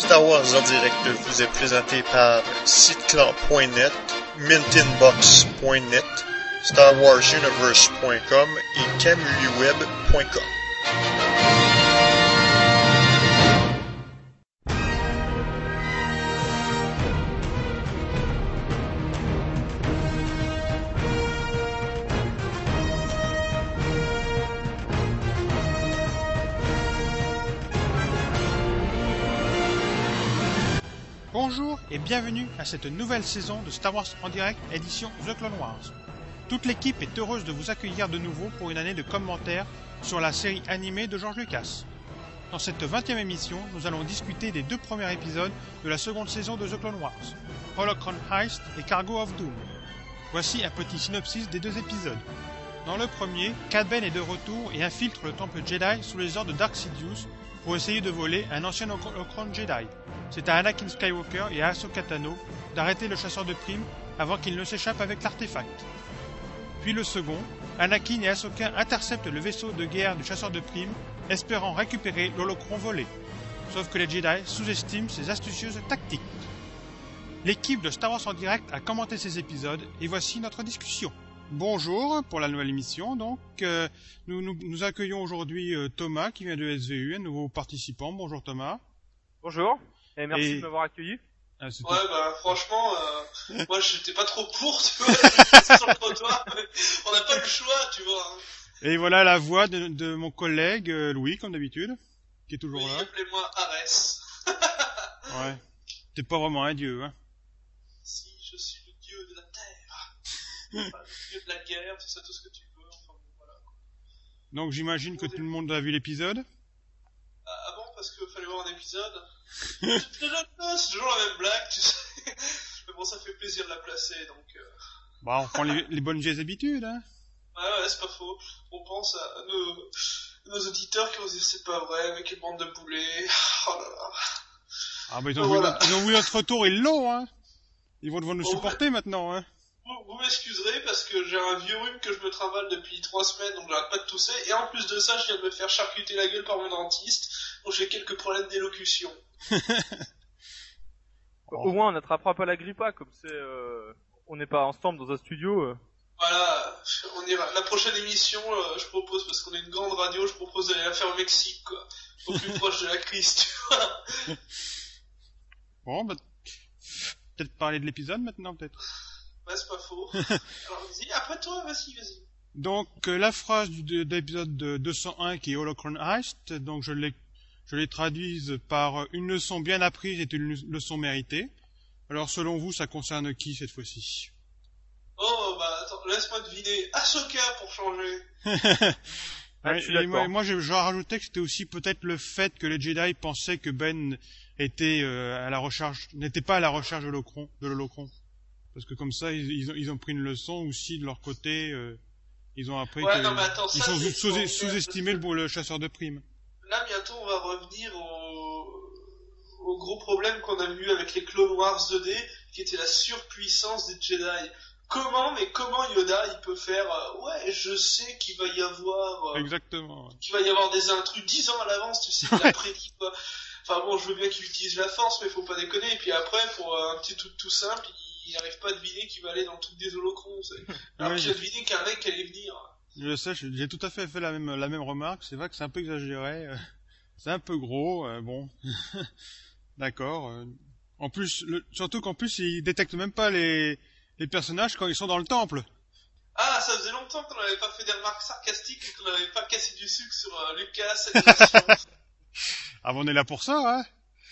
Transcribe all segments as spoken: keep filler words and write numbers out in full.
Star Wars en direct vous est présenté par siteclan point net, mintinbox point net, star wars universe point com et camuliweb point com. Bonjour et bienvenue à cette nouvelle saison de Star Wars en direct édition The Clone Wars. Toute l'équipe est heureuse de vous accueillir de nouveau pour une année de commentaires sur la série animée de George Lucas. Dans cette vingtième émission, nous allons discuter des deux premiers épisodes de la seconde saison de The Clone Wars, Holocron Heist et Cargo of Doom. Voici un petit synopsis des deux épisodes. Dans le premier, Cad Bane est de retour et infiltre le temple Jedi sous les ordres de Darth Sidious pour essayer de voler un ancien Holocron Jedi. C'est à Anakin Skywalker et à Ahsoka Tano d'arrêter le chasseur de primes avant qu'il ne s'échappe avec l'artefact. Puis le second, Anakin et Ahsoka interceptent le vaisseau de guerre du chasseur de primes, espérant récupérer l'holocron volé. Sauf que les Jedi sous-estiment ses astucieuses tactiques. L'équipe de Star Wars en direct a commenté ces épisodes et voici notre discussion. Bonjour pour la nouvelle émission. Donc, euh, nous, nous, nous accueillons aujourd'hui euh, Thomas qui vient de S V U, un nouveau participant. Bonjour Thomas. Bonjour. Et merci Et... de m'avoir accueilli. Ah, ouais, bah, franchement, euh, moi, j'étais pas trop pour, tu vois, je sur le trottoir, mais on n'a pas le choix, tu vois. Hein. Et voilà la voix de, de mon collègue, euh, Louis, comme d'habitude, qui est toujours oui, là. appelez-moi Arès. Ouais. T'es pas vraiment un dieu, hein. Si, je suis le dieu de la terre. Enfin, le dieu de la guerre, tout ça, tout ce que tu veux, enfin, bon, voilà. Donc, j'imagine que tout le monde a vu l'épisode. Ah, ah bon, parce qu'il fallait voir un épisode. C'est toujours la même blague, tu sais. Mais bon, ça fait plaisir de la placer, donc... Euh... Bah, on prend les, les bonnes vieilles habitudes, hein. Ouais, ouais, c'est pas faux. On pense à nos, nos auditeurs qui vont se dire c'est pas vrai, avec les bandes de boulets. Oh là là. Ah bah, ils ont, donc, vu, voilà. notre, ils ont vu notre retour, ils l'ont, hein. Ils vont devoir nous bon, supporter ouais. maintenant, hein. Vous, vous m'excuserez parce que j'ai un vieux rhume que je me trimballe depuis trois semaines, donc j'arrête pas de tousser. Et en plus de ça, je viens de me faire charcuter la gueule par mon dentiste, donc j'ai quelques problèmes d'élocution. Au moins, on n'attrapera pas la grippa, comme c'est, euh, on n'est pas ensemble dans un studio. Euh. Voilà, on ira. La prochaine émission, euh, je propose, parce qu'on est une grande radio, je propose d'aller la faire au Mexique, quoi. Au plus proche de la crise, tu vois. Bon, bah, peut-être parler de l'épisode maintenant, peut-être. Ouais, c'est pas faux. Alors, vas-y, après toi, vas-y, vas-y. Donc, euh, la phrase du, de, de l'épisode de deux cent un qui est Holocron Heist, donc je l'ai, je l'ai traduise par euh, une leçon bien apprise est une leçon méritée. Alors, selon vous, ça concerne qui cette fois-ci? Oh, bah, attends, laisse-moi deviner. Ahsoka pour changer. Ah, je suis et moi, d'accord. moi, je, je rajoutais que c'était aussi peut-être le fait que les Jedi pensaient que Ben était euh, à la recherche, n'était pas à la recherche de l'holocron, de l'holocron. Parce que comme ça, ils, ils, ont, ils ont pris une leçon aussi de leur côté. Euh, ils ont appris ouais, que non, mais attends, ils ça, sont c'est sous, sous- sous-estimés le, le chasseur de primes. Là, bientôt, on va revenir au, au gros problème qu'on a vu avec les Clone Wars deux D, qui était la surpuissance des Jedi. Comment, mais comment Yoda, il peut faire, euh, ouais, je sais qu'il va y avoir, euh, Exactement. Ouais. qu'il va y avoir des intrus dix ans à l'avance, tu sais, il a prédit, quoi. Enfin bon, je veux bien qu'il utilise la force, mais faut pas déconner. Et puis après, pour euh, un petit truc tout simple, il n'arrive pas à deviner qu'il va aller dans le truc des holocrons. Alors Ouais, qu'il a je- deviné qu'un mec allait venir. Je sais, j'ai j'ai tout à fait fait la même, la même remarque. C'est vrai que c'est un peu exagéré. euh, C'est un peu gros. euh, bon, d'accord. euh. En plus, le, surtout qu'en plus, ils détectent même pas les, les personnages quand ils sont dans le temple. Ah, ça faisait longtemps qu'on n'avait pas fait des remarques sarcastiques et qu'on n'avait pas cassé du sucre sur euh, Lucas, animation. Ah, on est là pour ça, hein.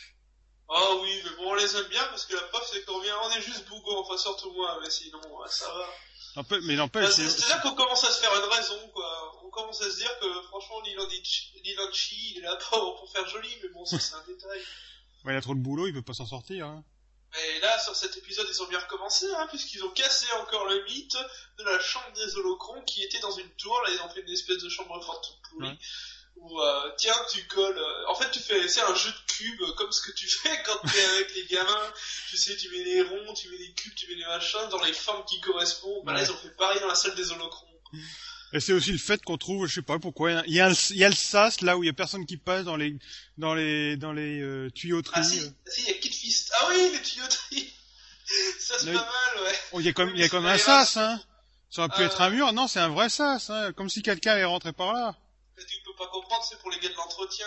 Oh oui, mais bon, on les aime bien parce que la preuve c'est qu'on vient, on est juste bougons, enfin surtout moi, mais sinon, ouais, ça va. N'empêche- Mais n'empêche, Bah, c'est- c'est c'est là qu'on commence à se faire une raison, quoi. On commence à se dire que, franchement, Lilanchi, il est là pour, pour faire joli, mais bon, ça c'est un détail. ouais, il a trop de boulot, il peut pas s'en sortir. Hein. Mais là, sur cet épisode, ils ont bien recommencé, hein, puisqu'ils ont cassé encore le mythe de la chambre des holocrons qui était dans une tour, là, ils ont fait une espèce de chambre forte toute pourrie. Ouais. Où, euh, tiens, tu colles, euh, en fait, tu fais, c'est un jeu de cubes, euh, comme ce que tu fais quand t'es avec les gamins, tu sais, tu mets les ronds, tu mets les cubes, tu mets les machins, dans les formes qui correspondent, bah là, Ouais. ils ont fait pareil dans la salle des holocrons. Et c'est aussi le fait qu'on trouve, je sais pas pourquoi, il y a, un, il y a le sas là où il y a personne qui passe dans les dans les dans les euh, tuyauteries. Ah si, si, il y a Kid Fist. Ah oui, les tuyauteries. Ça c'est Là, pas mal, ouais. Oh, il y a comme Oui, il y a mais comme c'est un pas sas, grave. hein. Ça aurait pu Ah, être un mur, non, c'est un vrai sas, hein, comme si quelqu'un est rentré par là. Mais tu peux pas comprendre, c'est pour les gars de l'entretien.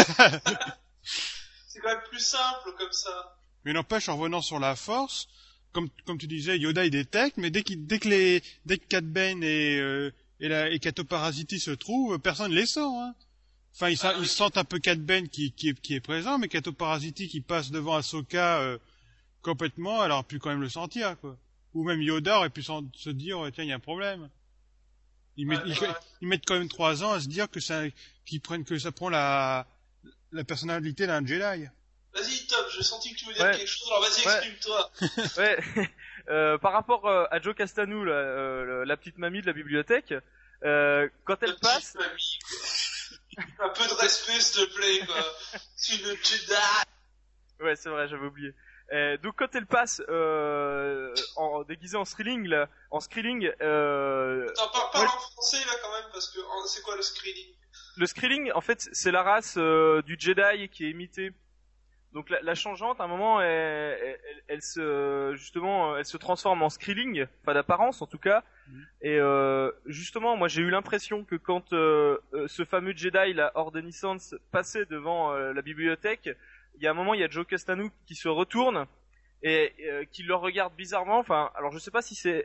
C'est quand même plus simple comme ça. Mais n'empêche, en revenant sur la force, comme comme tu disais, Yoda il détecte, mais dès qu'il dès que les dès que Cad Bane et euh, et la et Cato Parasiti se trouvent, personne les sent, hein. Enfin, ils, Ah, ils oui. sentent un peu Cad Bane qui qui est qui est présent, mais Cato Parasiti qui passe devant Ahsoka euh, complètement, elle aurait pu quand même le sentir, quoi. Ou même Yoda aurait pu s'en- se dire, ouais, tiens, il y a un problème. Ils mettent, Ouais, ils, ouais. ils mettent quand même trois ans à se dire que ça, qu'ils prennent, que ça prend la, la personnalité d'un Jedi. Vas-y, Top, j'ai senti que tu voulais dire Ouais. quelque chose, alors vas-y, Ouais. exprime-toi. Ouais. euh, par rapport euh, à Joe Castanou, là, euh, la petite mamie de la bibliothèque, euh, quand elle Petite passe, mamie, quoi. Un peu de respect, s'il te plaît, quoi. C'est une Jedi. ouais, c'est vrai, j'avais oublié. Euh, donc quand elle passe euh, en déguisée en Skrilling, là, en Skrilling, euh, Attends, parle, parle ouais. en français, là, quand même, parce que oh, c'est quoi le screening? le Skrilling, en fait, c'est la race euh, du Jedi qui est imitée. Donc la, la changeante, à un moment, elle, elle, elle, elle se justement, elle se transforme en Skrilling, enfin d'apparence en tout cas. Mhm. Et euh, justement, moi j'ai eu l'impression que quand euh, euh, ce fameux Jedi, la Ordinissance, passait devant euh, la bibliothèque, il y a un moment, il y a Joe Castanou qui se retourne et euh, qui le regarde bizarrement. Enfin, alors je sais pas si c'est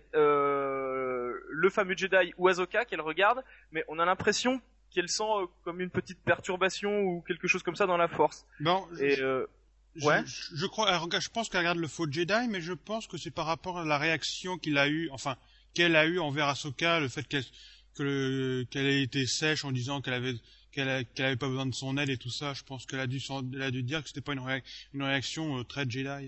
euh, le fameux Jedi ou Ahsoka qu'elle regarde, mais on a l'impression qu'elle sent euh, comme une petite perturbation ou quelque chose comme ça dans la force. Bon, Et euh, je, ouais. je, je crois, elle regarde- je pense qu'elle regarde le faux Jedi, mais je pense que c'est par rapport à la réaction qu'il a eu, enfin, qu'elle a eu envers Ahsoka, le fait qu'elle, que le- qu'elle ait été sèche en disant qu'elle avait, qu'elle, a- qu'elle avait pas besoin de son aide et tout ça. Je pense qu'elle a dû, s'en- elle a dû dire que c'était pas une, réa- une réaction euh, très Jedi.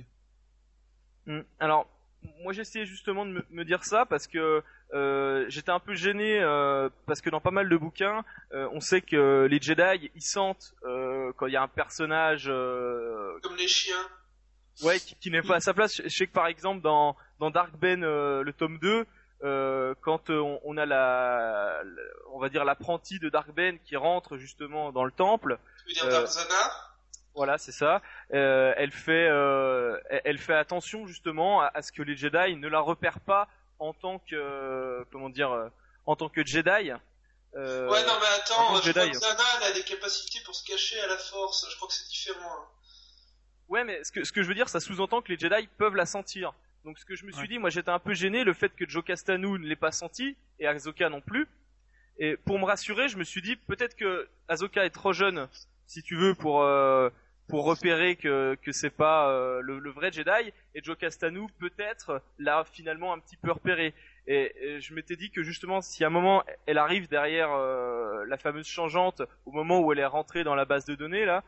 Mm. Alors, moi j'ai essayé justement de me, me dire ça parce que euh, j'étais un peu gêné euh, parce que dans pas mal de bouquins, euh, on sait que les Jedi ils sentent euh, quand il y a un personnage euh, Comme les chiens. ouais qui, qui n'est pas à sa place. Je, je sais que par exemple dans dans Dark Ben euh, le tome deux, euh, quand euh, on, on a la, la on va dire l'apprenti de Dark Ben qui rentre justement dans le temple. Tu veux dire Euh, Tarzana? Voilà, c'est ça. Euh, elle fait, euh, elle, elle fait attention justement à, à ce que les Jedi ne la repèrent pas en tant que, euh, comment dire, euh, en tant que Jedi. Euh, Ouais, non, mais en attends, tant que je crois Jedi. que Zana, elle a des capacités pour se cacher à la force. Je crois que c'est différent. Hein. Ouais, mais ce que, ce que je veux dire, ça sous-entend que les Jedi peuvent la sentir. Donc ce que je me suis Ouais. dit, moi j'étais un peu gêné le fait que Joe Castanou ne l'ait pas senti et Ahsoka non plus. Et pour me rassurer, je me suis dit peut-être que Ahsoka est trop jeune, si tu veux, pour euh, pour repérer que que c'est pas euh, le, le vrai Jedi. Et Joe Castanou peut-être l'a finalement un petit peu repéré. Et, et je m'étais dit que justement, si à un moment elle arrive derrière euh, la fameuse changeante, au moment où elle est rentrée dans la base de données là.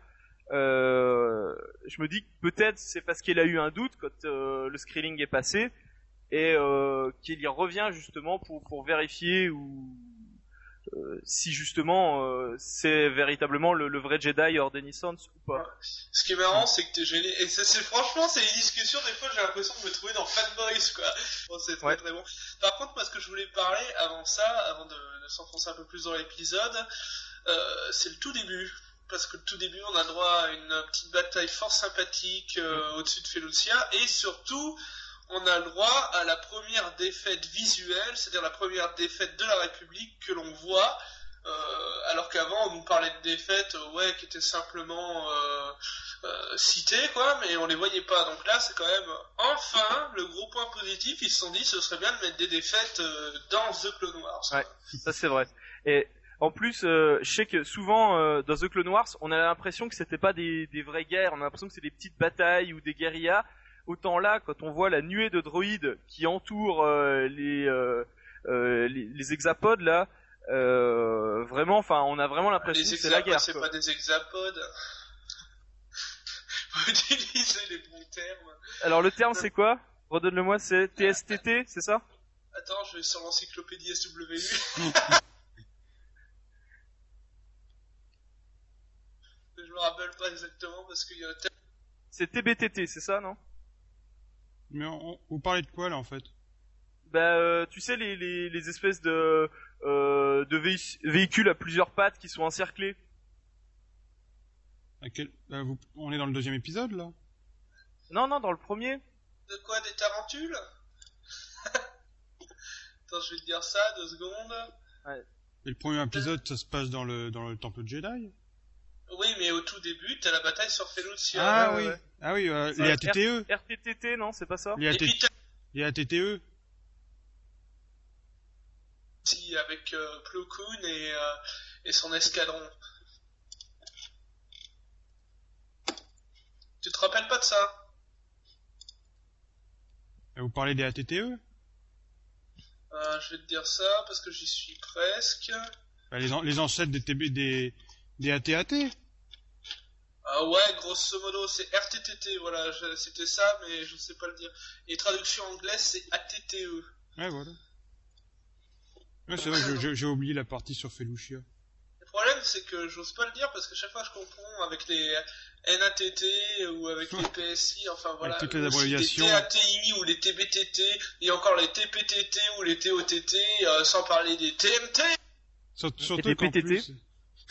Euh, je me dis que peut-être c'est parce qu'elle a eu un doute quand euh, le Skrilling est passé et euh, qu'il y revient justement pour pour vérifier ou euh, si justement euh, c'est véritablement le, le vrai Jedi Ordinissance ou pas. Ce qui est marrant, c'est que t'es gêné. Et ça, c'est franchement, c'est les discussions, des fois, j'ai l'impression de me trouver dans Fanboys, quoi. Bon, c'est très Ouais. très bon. Par contre, moi, ce que je voulais parler avant ça, avant de, de s'enfoncer un peu plus dans l'épisode, euh, c'est le tout début. Parce que le tout début, on a droit à une petite bataille fort sympathique euh, au-dessus de Felucia, et surtout, on a le droit à la première défaite visuelle, c'est-à-dire la première défaite de la République que l'on voit, euh, alors qu'avant on nous parlait de défaites, euh, ouais, qui étaient simplement euh, euh, citées, quoi, mais on les voyait pas. Donc là, c'est quand même, enfin, le gros point positif, ils se sont dit, ce serait bien de mettre des défaites euh, dans The Clone Wars. Ouais, ça c'est vrai. Et en plus, euh, je sais que souvent euh, dans The Clone Wars, on a l'impression que c'était pas des, des vraies guerres, on a l'impression que c'est des petites batailles ou des guérillas. Autant là, quand on voit la nuée de droïdes qui entourent euh, les, euh, euh, les les hexapodes là, euh, vraiment, enfin, on a vraiment l'impression Les que c'est la guerre. hexapodes, c'est quoi. pas des hexapodes. Faut utiliser les bons termes. Alors le terme c'est quoi? Redonne-le-moi, c'est T S T T, c'est ça? Attends, je vais sur l'encyclopédie S W U. Je me rappelle pas exactement parce qu'il y a tellement... C'est T B T T, c'est ça, non? Mais on, vous parlez de quoi là en fait? Bah, euh, tu sais les, les les espèces de euh, de vé- véhicules à plusieurs pattes qui sont encerclés. À quel... euh, vous... On est dans le deuxième épisode, là? Non, non, dans le premier. De quoi, des tarentules? Attends, je vais te dire ça, deux secondes. Ouais. Et le premier épisode, ça se passe dans le, dans le temple de Jedi? Oui, mais au tout début, t'as la bataille sur Felucia. Ah ouais, oui, ouais. ah oui, euh, Ça, les A T T E. R T T T, non, c'est pas ça? Les Et A T... puis t'as les A T T E. aussi avec euh, Plo Koon et, euh, et son escadron. Tu te rappelles pas de ça? Vous parlez des A T T E? euh, Je vais te dire ça parce que j'y suis presque. Bah, les, an- les ancêtres des T B, des, des A T A T. Ah ouais, grosso modo, c'est R T T T, voilà, je- c'était ça, mais je sais pas le dire. Et traduction anglaise, c'est A T T E. Ouais, voilà. Ouais, c'est vrai, je- je- j'ai oublié la partie sur Felucia. Le problème, c'est que j'ose pas le dire parce que chaque fois je confonds avec les N A T T ou avec les P S I, enfin voilà. Avec toutes les aussi abréviations. Les T A T I ou les T B T T, et encore les T P T T ou les T O T T, euh, sans parler des T M T. Surtout, surtout des qu'en P T T. plus...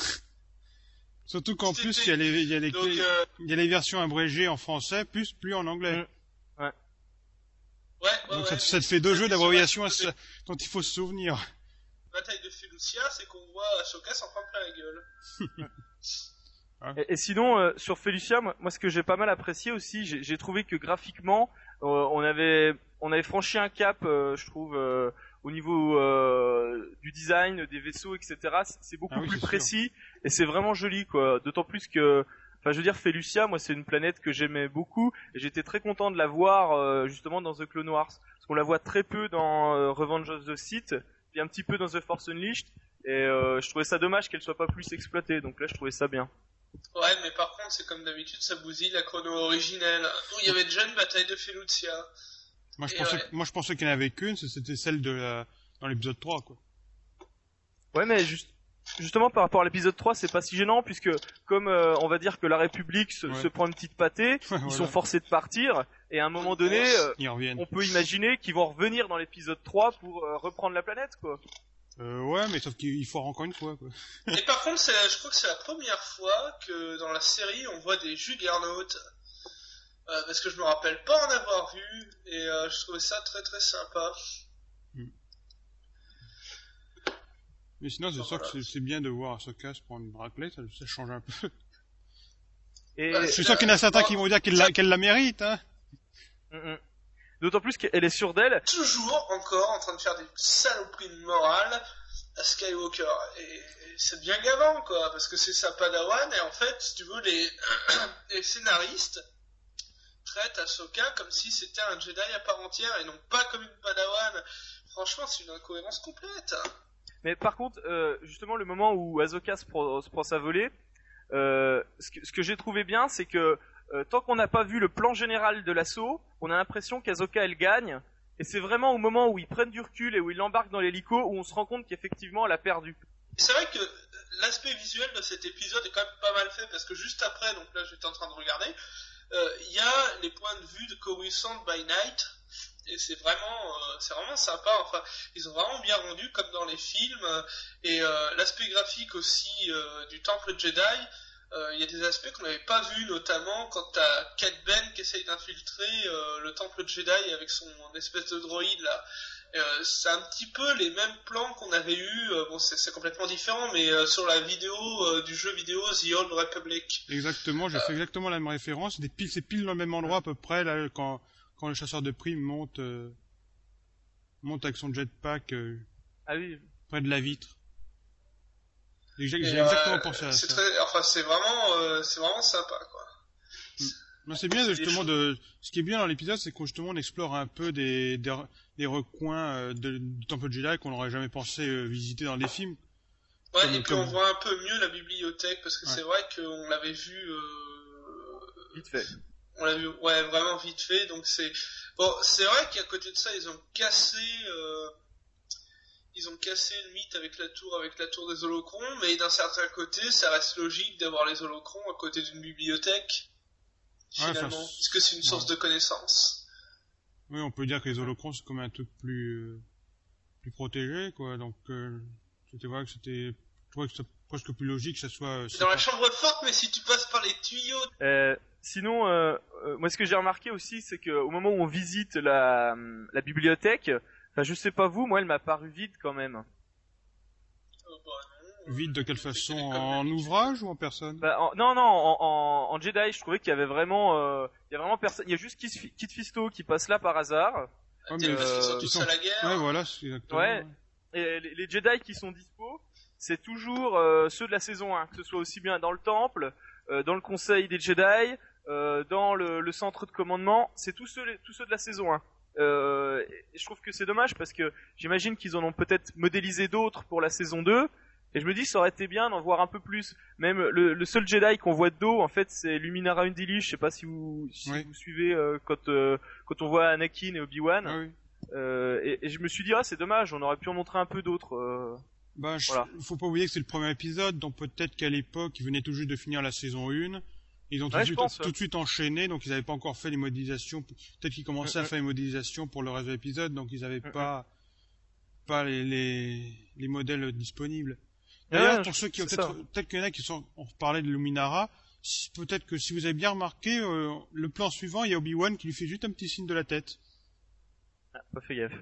surtout qu'en P T T. plus, il y a les, il y a les, Donc, euh, il y a les versions abrégées en français, plus, plus en anglais. Mm. Ouais. ouais, ouais, Donc ouais. ça, te- ça te fait deux jeux d'abréviations à- Sur la dont il faut se souvenir. bataille de Felucia, c'est qu'on voit Ahsoka s'en prendre plein la gueule. Et, et sinon, euh, sur Felucia, moi, moi, ce que j'ai pas mal apprécié aussi, j'ai, j'ai trouvé que graphiquement, euh, on avait, on avait franchi un cap, euh, je trouve, euh, au niveau euh, du design des vaisseaux, et cetera. C'est, c'est beaucoup Ah oui, plus c'est sûr. précis et c'est vraiment joli, quoi. D'autant plus que, enfin, je veux dire, Felucia, moi, c'est une planète que j'aimais beaucoup et j'étais très content de la voir euh, justement dans The Clone Wars, parce qu'on la voit très peu dans euh, Revenge of the Sith, puis un petit peu dans The Force Unleashed. Et euh, je trouvais ça dommage qu'elle soit pas plus exploitée, donc là je trouvais ça bien. Ouais, mais par contre, c'est comme d'habitude, ça bousille la chrono originelle. Où il y avait déjà une bataille de Felucia. Moi, je Et pensais, ouais. que- moi, je pensais qu'il n'y en avait qu'une, c'était celle de la, dans l'épisode trois, quoi. Ouais, mais juste, justement par rapport à l'épisode trois, c'est pas si gênant puisque comme euh, on va dire que la République se, Ouais. se prend une petite pâtée, Ouais, ils voilà. sont forcés de partir et à un moment donné, euh, Ils reviennent. on peut imaginer qu'ils vont revenir dans l'épisode trois pour euh, reprendre la planète, quoi. Euh, ouais, mais sauf qu'il faut encore une fois, quoi. Et par contre, c'est, je crois que c'est la première fois que dans la série, on voit des Juggernauts. Euh, parce que je me rappelle pas en avoir vu, et euh, je trouvais ça très très sympa. Mais sinon, c'est Bon, sûr voilà. que c'est- c'est bien de voir Ahsoka se prendre une raclée, ça, ça change un peu. Et Ouais, Je suis c'est sûr la- qu'il y en a certains bon, qui vont dire qu'elle la, qu'elle la mérite, hein. Mm, mm. D'autant plus qu'elle est sûre d'elle. Toujours encore en train de faire des saloperies de morale à Skywalker. Et, et c'est bien gavant, quoi, parce que c'est sa padawan, et en fait, si tu veux, les, les scénaristes traitent Ahsoka comme si c'était un Jedi à part entière, et non pas comme une padawan. Franchement, c'est une incohérence complète. Mais par contre, euh, justement, le moment où Ahsoka se prend, se prend sa volée, euh, ce que, ce que j'ai trouvé bien, c'est que euh, tant qu'on n'a pas vu le plan général de l'assaut, on a l'impression qu'Ahsoka elle gagne, et c'est vraiment au moment où ils prennent du recul et où ils l'embarquent dans l'hélico où on se rend compte qu'effectivement elle a perdu. C'est vrai que l'aspect visuel de cet épisode est quand même pas mal fait, parce que juste après, donc là j'étais en train de regarder, euh, il y a les points de vue de Coruscant by Night, et c'est vraiment, euh, c'est vraiment sympa. Enfin, ils ont vraiment bien rendu comme dans les films, euh, et euh, l'aspect graphique aussi euh, du Temple Jedi. Euh, Il y a des aspects qu'on n'avait pas vus, notamment quand t'as Cat Ben qui essaye d'infiltrer euh, le Temple Jedi avec son espèce de droïde là. Euh, c'est un petit peu les mêmes plans qu'on avait eu. Euh, bon, c'est, c'est complètement différent, mais euh, sur la vidéo euh, du jeu vidéo The Old Republic. Exactement, j'ai fait exactement la même référence. C'est des pile, c'est pile dans le même endroit à peu près, là, quand, quand le chasseur de primes monte, euh, monte avec son jetpack, euh, Ah oui. près de la vitre. Et J'ai, j'ai Et, exactement euh, pensé à c'est ça. très, enfin, c'est vraiment, euh, c'est vraiment sympa, quoi. Non, c'est bien c'est justement des de. Ce qui est bien dans l'épisode, c'est qu'on justement on explore un peu des des, des recoins euh, de, du Temple Jedi qu'on n'aurait jamais pensé euh, visiter dans les films. Ouais, Comme- et puis comme- on voit un peu mieux la bibliothèque, parce que Ouais. c'est vrai qu'on l'avait vu, euh, Vite fait. on l'a vu, ouais, vraiment vite fait. Donc c'est, bon, c'est vrai qu'à côté de ça, ils ont cassé, euh, ils ont cassé le mythe avec la tour, avec la tour des holocrons, mais d'un certain côté, ça reste logique d'avoir les holocrons à côté d'une bibliothèque, Ouais, finalement, enfin, parce que c'est une source ouais. de connaissances. Oui, on peut dire que les holocrons c'est comme un truc plus euh, plus protégé, quoi. Donc, euh, c'était vrai que c'était, je trouvais que c'était presque plus logique que ça soit. Euh, dans la chambre forte, mais si tu passes par les tuyaux. Euh, sinon, euh, euh, moi, ce que j'ai remarqué aussi, c'est que au moment où on visite la, la bibliothèque, enfin, je sais pas vous, moi, elle m'a paru vide quand même. Euh, bah, non, Vide de quelle façon? En ouvrage ou en personne? Bah, en, non, non, en, en, en Jedi, je trouvais qu'il y avait vraiment, euh, il y a vraiment personne. Il y a juste Kit, Kit Fisto qui passe là par hasard. Ouais, mais mais ils sont ils tous sont- à la guerre. Ouais, voilà, c'est exactement. Ouais. Et les, les Jedi qui sont dispo, c'est toujours euh, ceux de la saison un, que ce soit aussi bien dans le temple, euh, dans le conseil des Jedi, euh, dans le, le centre de commandement, c'est tous ceux, tous ceux de la saison un. Euh, et je trouve que c'est dommage parce que j'imagine qu'ils en ont peut-être modélisé d'autres pour la saison deux. Et je me dis, ça aurait été bien d'en voir un peu plus. Même le, le seul Jedi qu'on voit de dos, en fait, c'est Luminara Unduli. Je sais pas si vous, si Oui. vous suivez euh, quand euh, quand on voit Anakin et Obi-Wan. Ah oui. Euh, et, et je me suis dit, ah, c'est dommage, on aurait pu en montrer un peu d'autres. Euh... Bah, je- Voilà. faut pas oublier que c'est le premier épisode, donc peut-être qu'à l'époque, ils venaient tout juste de finir la saison un. Ils ont tout, Ouais, de je suite, pense, tout ouais. de suite enchaîné, donc ils n'avaient pas encore fait les modélisations. Peut-être qu'ils commençaient Mm, à mm. faire les modélisations pour le reste de l'épisode, donc ils n'avaient Mm, pas, pas les, les, les modèles disponibles. Ouais, D'ailleurs, ouais, pour je- ceux qui ont c'est peut-être, ça. peut-être qu'il y en a qui sont, on parlait de Luminara, si- peut-être que si vous avez bien remarqué, euh, le plan suivant, il y a Obi-Wan qui lui fait juste un petit signe de la tête. Ah, pas fait gaffe.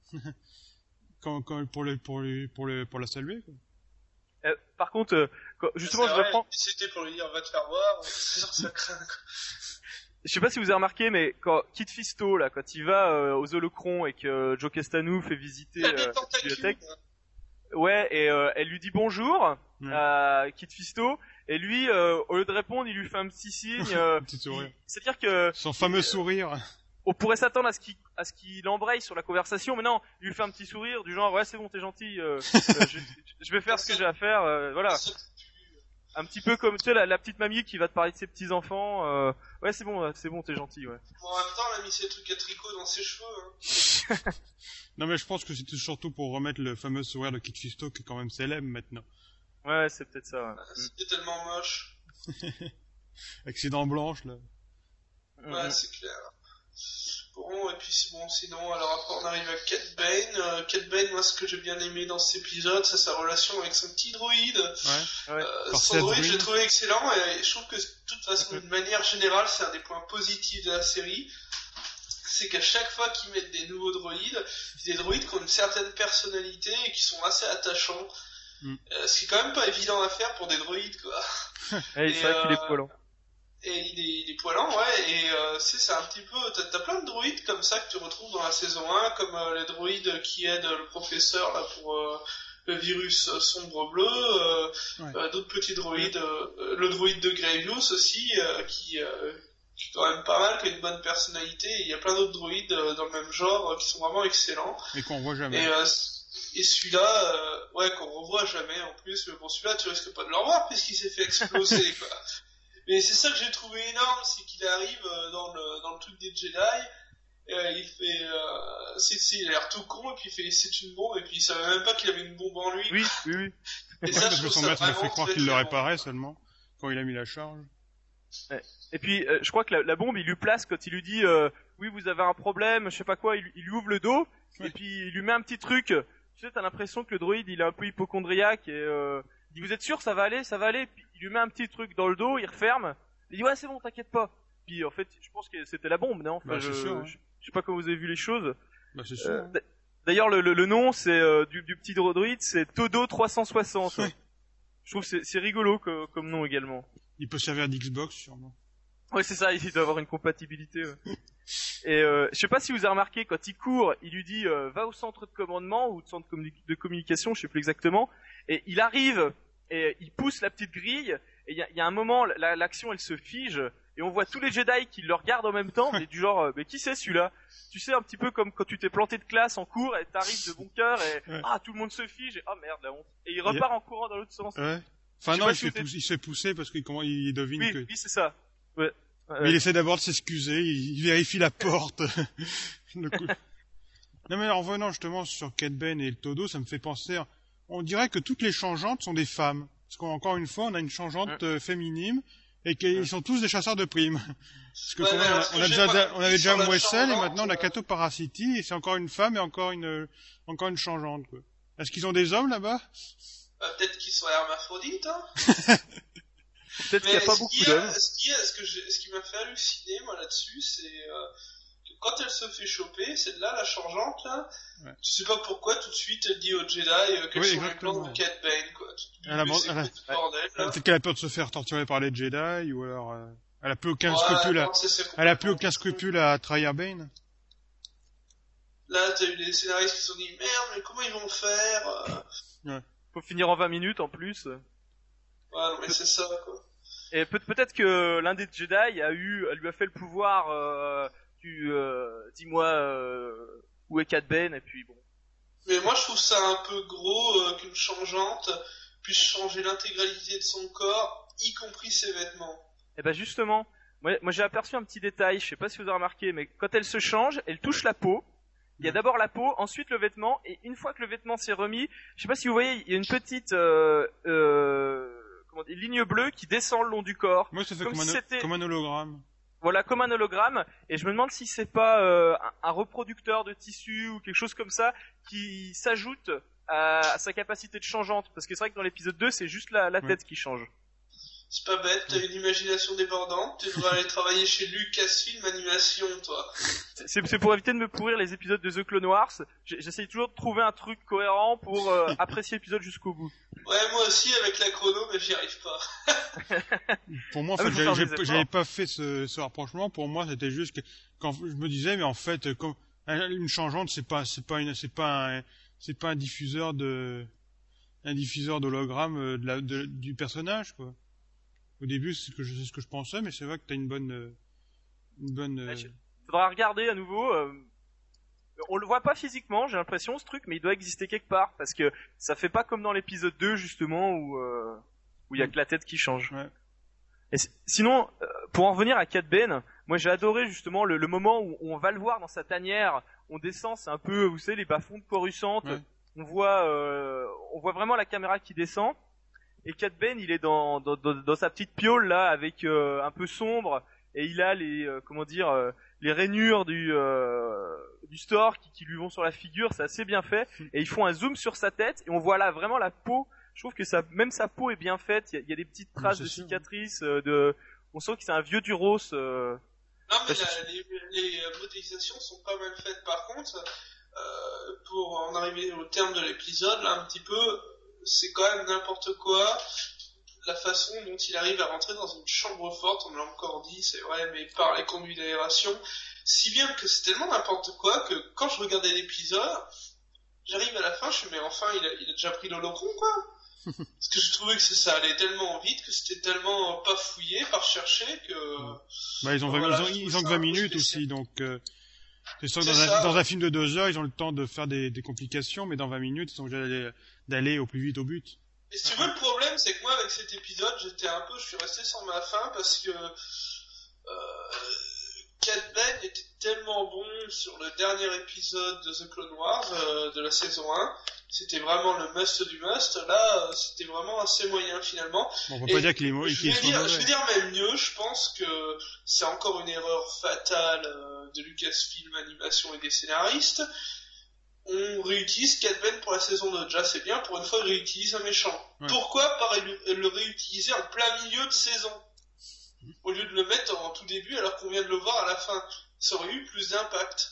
Quand, quand, pour le, pour le, pour le, pour la saluer, quoi. Euh, par contre, euh, quand- justement, C'est je vrai, reprends. C'était pour lui dire va te faire voir. C'est sûr que ça craint. quoi. Je sais pas si vous avez remarqué, mais quand Kit Fisto, là, quand il va euh, aux Holocrons et que Joe Castanou fait visiter T'as euh, des la tentacules. bibliothèque, ouais, et euh, elle lui dit bonjour Ouais. à Kit Fisto, et lui, euh, au lieu de répondre, il lui fait un petit signe. Euh, Un petit sourire. il- C'est-à-dire que Son fameux sourire. on pourrait s'attendre à ce qu'il à ce qu'il embraye sur la conversation, mais non, il lui fait un petit sourire du genre ouais c'est bon t'es gentil, euh, euh, je, je vais faire ce que j'ai à faire, euh, voilà, un petit peu comme tu sais la, la petite mamie qui va te parler de ses petits enfants, euh, ouais c'est bon c'est bon t'es gentil, ouais. Bon, en même temps, elle a mis ses trucs à tricot dans ses cheveux. Hein. Non, mais je pense que c'était surtout pour remettre le fameux sourire de Kit Fisto qui est quand même célèbre maintenant. Ouais, ouais c'est peut-être ça. Ouais. C'était tellement moche. Avec ses dents blanches, là. Ouais, Mhm. c'est clair. Bon, et puis bon, sinon, alors après on arrive à Cat Bane. Euh, Cat Bane, moi ce que j'ai bien aimé dans cet épisode, c'est sa relation avec son petit droïde. Ouais. Ouais. Euh, Par son Seth droïde, Green. je l'ai trouvé excellent et je trouve que de toute façon, d'une manière générale, c'est un des points positifs de la série. C'est qu'à chaque fois qu'ils mettent des nouveaux droïdes, c'est des droïdes qui ont une certaine personnalité et qui sont assez attachants. Mm. Euh, ce qui est quand même pas évident à faire pour des droïdes, quoi. Ouais, Et, c'est vrai qu'il est euh, poilant. Et il est, il est poilant, ouais, et euh, c'est, c'est un petit peu... T'as, t'as plein de droïdes comme ça que tu retrouves dans la saison un, comme euh, les droïdes qui aident le professeur là pour euh, le virus euh, sombre bleu, euh, Ouais. euh, d'autres petits droïdes, euh, le droïde de Grievous aussi, euh, qui, euh, qui est quand même pas mal, qui a une bonne personnalité, et il y a plein d'autres droïdes euh, dans le même genre euh, qui sont vraiment excellents. Et qu'on voit jamais. Et, euh, et celui-là, euh, ouais, qu'on revoit jamais en plus, mais bon, celui-là, tu risques pas de le revoir puisqu'il s'est fait exploser, quoi. Mais c'est ça que j'ai trouvé énorme, c'est qu'il arrive euh, dans le dans le truc des Jedi, euh, il fait, euh, c'est, c'est, il a l'air tout con, et puis il fait, c'est une bombe, et puis il savait même pas qu'il avait une bombe en lui. Oui, oui, oui. Et Ouais, ça, parce je que trouve son ça maître lui a fait vraiment croire très, qu'il le très bon. réparait seulement, quand il a mis la charge. Et puis, euh, je crois que la, la bombe, il lui place quand il lui dit euh, oui, vous avez un problème, je sais pas quoi, il, il lui ouvre le dos, Ouais. et puis il lui met un petit truc. Tu sais, t'as l'impression que le droïde, il est un peu hypochondriaque, et euh, il dit vous êtes sûr, ça va aller, ça va aller. Puis il lui met un petit truc dans le dos, il referme, il dit ouais, c'est bon, t'inquiète pas. Puis en fait, je pense que c'était la bombe, non? Enfin, Bah, je, c'est sûr, hein. je, je sais pas comment vous avez vu les choses. Bah, c'est sûr. Euh, hein. d- D'ailleurs, le, le, le nom, c'est euh, du, du petit droïde, c'est Todo trois cent soixante. Ouais. Je trouve que c'est, c'est rigolo que- comme nom également. Il peut servir d'Xbox, sûrement. Ouais, c'est ça, il doit avoir une compatibilité. Ouais. Et euh, je sais pas si vous avez remarqué, quand il court, il lui dit euh, va au centre de commandement ou de centre communi- de communication, je sais plus exactement. Et il arrive et il pousse la petite grille. Et il y a, il y a un moment, la- l'action elle se fige et on voit tous les Jedi qui le regardent en même temps, mais du genre, euh, mais qui c'est celui-là? Tu sais, un petit peu comme quand tu t'es planté de classe en cours et t'arrives de bon cœur et Ouais. ah tout le monde se fige et ah merde la honte. Et il repart en courant dans l'autre sens. Ouais. Je Enfin, sais non, pas il si se, fait vous êtes- pousser, il se fait pousser parce qu'il comment, il devine Oui, que... oui c'est ça. Ouais. Ouais. Mais il essaie d'abord de s'excuser, il, il vérifie la porte. Le coup- Non mais en revenant justement sur Cat Bane et le Todo, ça me fait penser... à- On dirait que toutes les changeantes sont des femmes. Parce qu'encore une fois, on a une changeante euh, féminine et qu'ils sont tous des chasseurs de primes. Parce que Ouais, quand mais même, alors, ce on que a j'ai déjà, pas on avait déjà sur la Moessel et changeante, maintenant on a euh, Cato Parasiti et c'est encore une femme et encore une, encore une changeante, quoi. Est-ce qu'ils ont des hommes là-bas? Bah, peut-être qu'ils sont hermaphrodites, hein. Peut-être qu'il n'y a Mais pas ce beaucoup qui a- d'hommes. ce qui a- ce que j'ai- ce qui m'a fait halluciner, moi, là-dessus, c'est euh, que quand elle se fait choper, celle-là, la changeante, là, Ouais. je sais pas pourquoi, tout de suite, elle dit aux Jedi euh, quels Oui, sont les exactement. plans de Cad Bane, quoi. Tu te dis, Elle a- mais c'est elle a- quoi ce bordel, là? Peut-être qu'elle a peur de se faire torturer par les Jedi ou alors, euh, elle a plus aucun Ouais, scrupule à, non, c'est- c'est elle a plus complètement aucun fou. scrupule à trahir Bane. Là, t'as eu les scénaristes qui se sont dit, merde, mais comment ils vont faire? euh, Faut finir en vingt minutes en plus. Ouais, non, mais c'est ça, quoi. Et peut- peut-être que l'un des Jedi a eu, lui a fait le pouvoir euh, du euh, dis-moi euh, où est Cad Bane et puis bon. Mais moi, je trouve ça un peu gros euh, qu'une changeante puisse changer l'intégralité de son corps, y compris ses vêtements. Et ben justement, moi, moi j'ai aperçu un petit détail, je sais pas si vous avez remarqué, mais quand elle se change, elle touche la peau. Il y a d'abord la peau, ensuite le vêtement, et une fois que le vêtement s'est remis, je sais pas si vous voyez, il y a une petite euh, euh, comment dire, ligne bleue qui descend le long du corps. Moi, ça fait Comme comme, si un, c'était- comme un hologramme. Voilà, comme un hologramme, et je me demande si c'est pas euh, un, un reproducteur de tissu ou quelque chose comme ça qui s'ajoute à, à sa capacité de changeante, parce que c'est vrai que dans l'épisode deux, c'est juste la, la Ouais. tête qui change. C'est pas bête, t'as une imagination débordante, tu devrais aller travailler chez Lucasfilm Animation, toi. C'est c'est pour éviter de me pourrir les épisodes de The Clone Wars, j'ai- j'essaye toujours de trouver un truc cohérent pour euh, apprécier l'épisode jusqu'au bout. Ouais, moi aussi, avec la chrono, mais j'y arrive pas. Pour moi, en Ah, fait, mais faut j'avais, faire j'ai- des efforts. j'avais pas fait ce, ce rapprochement. Pour moi, c'était juste que quand je me disais, mais en fait, euh, quand une changeante, c'est pas, c'est pas une, c'est pas un, c'est pas un diffuseur de, un diffuseur d'hologramme euh, de la, de- du personnage, quoi. Au début, c'est ce que je, c'est ce que je pensais, mais c'est vrai que t'as une bonne, euh, une bonne. euh, Ouais, je- Faudra regarder à nouveau. euh, On le voit pas physiquement, j'ai l'impression, ce truc, mais il doit exister quelque part, parce que ça fait pas comme dans l'épisode deux, justement, où euh, où il y a que la tête qui change. Ouais. Et c- sinon, euh, pour en revenir à Cad Bane, moi j'ai adoré justement le, le moment où, où on va le voir dans sa tanière, on descend, c'est un peu, vous savez, les bas-fonds de Coruscant, Ouais. on voit euh, on voit vraiment la caméra qui descend, et Cad Bane, il est dans, dans, dans, dans sa petite piole là, avec euh, un peu sombre, et il a les, euh, comment dire, euh, les rainures du, euh, du store qui, qui lui vont sur la figure, c'est assez bien fait, et ils font un zoom sur sa tête, et on voit là vraiment la peau. Je trouve que ça, même sa peau est bien faite. Il y a, il y a des petites traces c'est de sûr. cicatrices. Euh, de, on sent que c'est un vieux duros. Euh... Non, mais Parce la- les, les euh, modélisations sont pas mal faites. Par contre, euh, pour en arriver au terme de l'épisode, là, un petit peu, c'est quand même n'importe quoi. La façon dont il arrive à rentrer dans une chambre forte, on me l'a encore dit, c'est vrai, mais par les conduits d'aération. Si bien que c'est tellement n'importe quoi que quand je regardais l'épisode, j'arrive à la fin, je suis mais enfin, il a, il a déjà pris l'holocron, quoi. Parce que je trouvais que ça, ça allait tellement vite, que c'était tellement pas fouillé, pas recherché, que... Bah, ils ont, vingt- Voilà, ils ont, je ils trouve ont que ça vingt un peu minutes spécial. aussi, donc euh, c'est sûr que C'est dans un, ça. dans un film de deux heures, ils ont le temps de faire des, des complications, mais dans vingt minutes, ils sont obligés d'aller, d'aller au plus vite au but. Et si tu veux, le problème, c'est que moi, avec cet épisode, j'étais un peu, je suis resté sur ma faim parce que euh, Cad Bane était tellement bon sur le dernier épisode de The Clone Wars euh, de la saison un. C'était vraiment le must du must. Là, euh, c'était vraiment assez moyen finalement. Bon, on peut Et pas dire qu'il est, mo- Je qu'il vais, soit dire, mauvais. je vais dire même mieux, je pense que c'est encore une erreur fatale euh, de Lucasfilm Animation et des scénaristes. On réutilise Cad Bane pour la saison deux. Déjà, c'est bien, pour une fois, ils réutilisent un méchant. Ouais. Pourquoi pas le, le réutiliser en plein milieu de saison au lieu de le mettre en tout début alors qu'on vient de le voir à la fin? Ça aurait eu plus d'impact.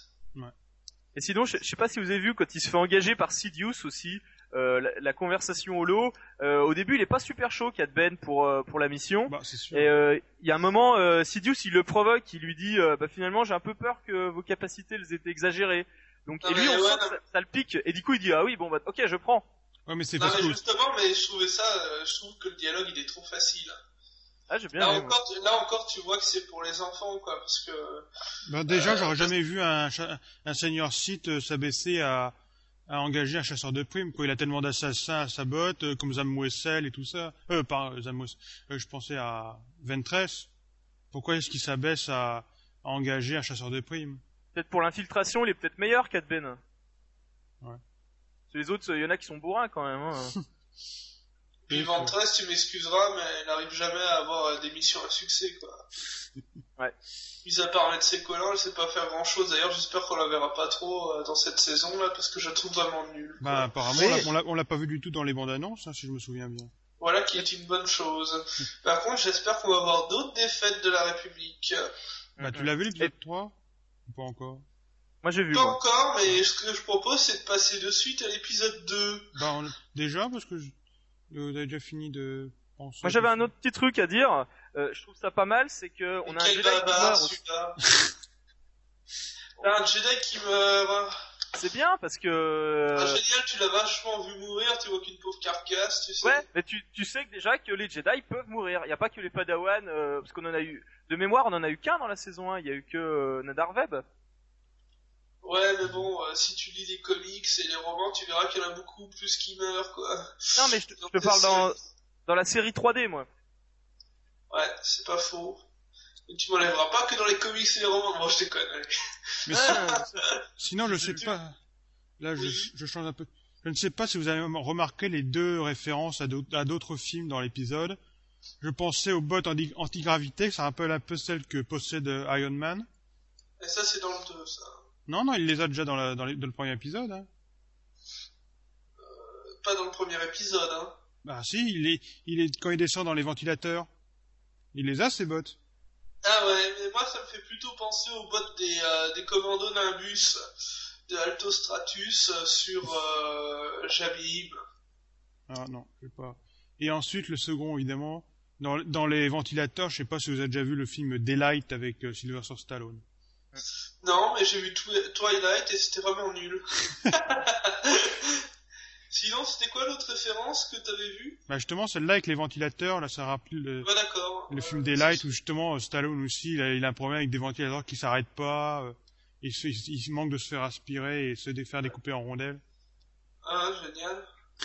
Et sinon, je, je sais pas si vous avez vu quand il se fait engager par Sidious aussi, euh, la, la conversation holo. Euh, au début, il est pas super chaud, Cad Bane, pour euh, pour la mission. Bah, c'est sûr. Et euh, il y a un moment, euh, Sidious, il le provoque, il lui dit, euh, bah finalement, j'ai un peu peur que vos capacités elles étaient exagérées. Donc, Non, et lui, mais on ouais, sent que non. ça, ça le pique. Et du coup, il dit, ah oui, bon bah, ok, je prends. Ouais, mais c'est Non, parce mais que, justement, mais je trouvais ça, euh, je trouve que le dialogue il est trop facile. Ah, j'ai bien Là aimé, moi. encore, tu- là encore, tu vois que c'est pour les enfants, quoi, parce que bah, déjà, Euh, j'aurais parce- jamais vu un, cha- un senior Sith euh, s'abaisser à, à engager un chasseur de primes, quoi. Il a tellement d'assassins à sa botte, euh, comme Zam Wessel et tout ça. Euh, par Zam Wessel. Euh, je pensais à Ventress. Pourquoi est-ce qu'il s'abaisse à, à engager un chasseur de primes? Peut-être pour l'infiltration, il est peut-être meilleur, Cad Bane. Ouais. Parce que les autres, il y en a qui sont bourrins quand même. Hein. Puis Ventress, tu m'excuseras, mais elle n'arrive jamais à avoir des missions à succès, quoi. Ouais. Mis à part mettre ses collants, elle sait pas faire grand chose. D'ailleurs, j'espère qu'on la verra pas trop euh, dans cette saison-là, parce que je la trouve vraiment nulle. Quoi. Bah, apparemment, Oui. on l'a- on l'a, on l'a pas vu du tout dans les bandes annonces, hein, si je me souviens bien. Voilà qui est une bonne chose. Par contre, j'espère qu'on va avoir d'autres défaites de la République. Bah, tu l'as vu l'épisode trois? Ou pas encore? Moi j'ai vu. Pas moi. encore, mais ce que je propose, c'est de passer de suite à l'épisode deux. Bah, on... déjà, parce que je... vous avez déjà fini de penser. Moi j'avais un autre petit truc à dire. Euh, je trouve ça pas mal, c'est que on a un Quel Jedi qui bavard, meurt aussi. celui-là. Là, un Jedi qui meurt. C'est bien parce que. Ah, euh, génial, tu l'as vachement vu mourir, tu vois qu'une pauvre carcasse, tu sais. Ouais, mais tu, tu sais que déjà que les Jedi peuvent mourir. Il y a pas que les Padawan, euh, parce qu'on en a eu. De mémoire, on en a eu qu'un dans la saison un. Il y a eu que euh, Nadar Veb. Ouais, mais bon, euh, si tu lis les comics et les romans, tu verras qu'il y en a beaucoup plus qui meurent, quoi. Non, mais je te, je te Donc, parle c'est- dans dans la série trois D, moi. Ouais, c'est pas faux. Et tu m'enlèveras pas que dans les comics et les romans. Moi, je déconne, allez. Mais Ah, sinon, je sais pas. Là, je, Oui. je change un peu. Je ne sais pas si vous avez remarqué les deux références à d'autres, à d'autres films dans l'épisode. Je pensais aux bottes anti- antigravité, que ça rappelle un peu celles que possède euh, Iron Man. Et ça, c'est dans le deux, ça. Non, non, il les a déjà dans, la, dans, les- dans le premier épisode. Hein. Pas dans le premier épisode, hein. Bah si, il est, il est quand il descend dans les ventilateurs. Il les a, ces bottes. Ah ouais, mais moi, ça me fait plutôt penser aux bottes des, euh, des commandos Nimbus de Alto Stratus euh, sur euh, Jabib. Ah non, je sais pas. Et ensuite, le second, évidemment, dans, dans les ventilateurs, je sais pas si vous avez déjà vu le film Daylight avec euh, Sylvester Stallone. Non, mais j'ai vu Twi- Twilight et c'était vraiment nul. Sinon, c'était quoi l'autre référence que t'avais vue? Bah justement, celle-là avec les ventilateurs, là, ça rappelle le, Ouais, d'accord. le Ouais, film Daylight où justement euh, Stallone aussi, il a, il a un problème avec des ventilateurs qui s'arrêtent pas. Euh, il, se- il, il manque de se faire aspirer et se dé- faire découper en rondelles. Ah, génial.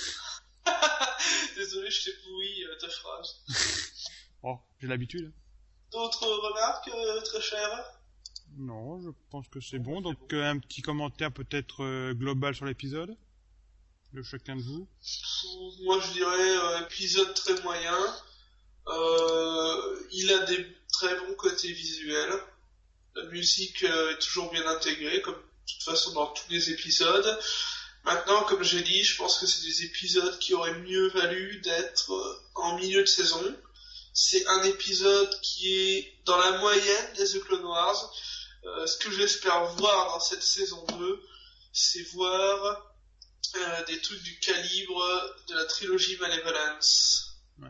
Désolé, je t'ai pourri euh, ta phrase. Oh, j'ai l'habitude. D'autres remarques, euh, très chères? Non, je pense que c'est bon. Donc euh, un petit commentaire peut-être euh, global sur l'épisode de chacun de vous. Moi, je dirais euh, épisode très moyen. Euh, il a des très bons côtés visuels. La musique euh, est toujours bien intégrée, comme de toute façon dans tous les épisodes. Maintenant, comme j'ai dit, je pense que c'est des épisodes qui auraient mieux valu d'être euh, en milieu de saison. C'est un épisode qui est dans la moyenne des The Clone Wars. Euh, ce que j'espère voir dans cette saison deux, c'est voir euh, des trucs du calibre de la trilogie Malevolence. Ouais.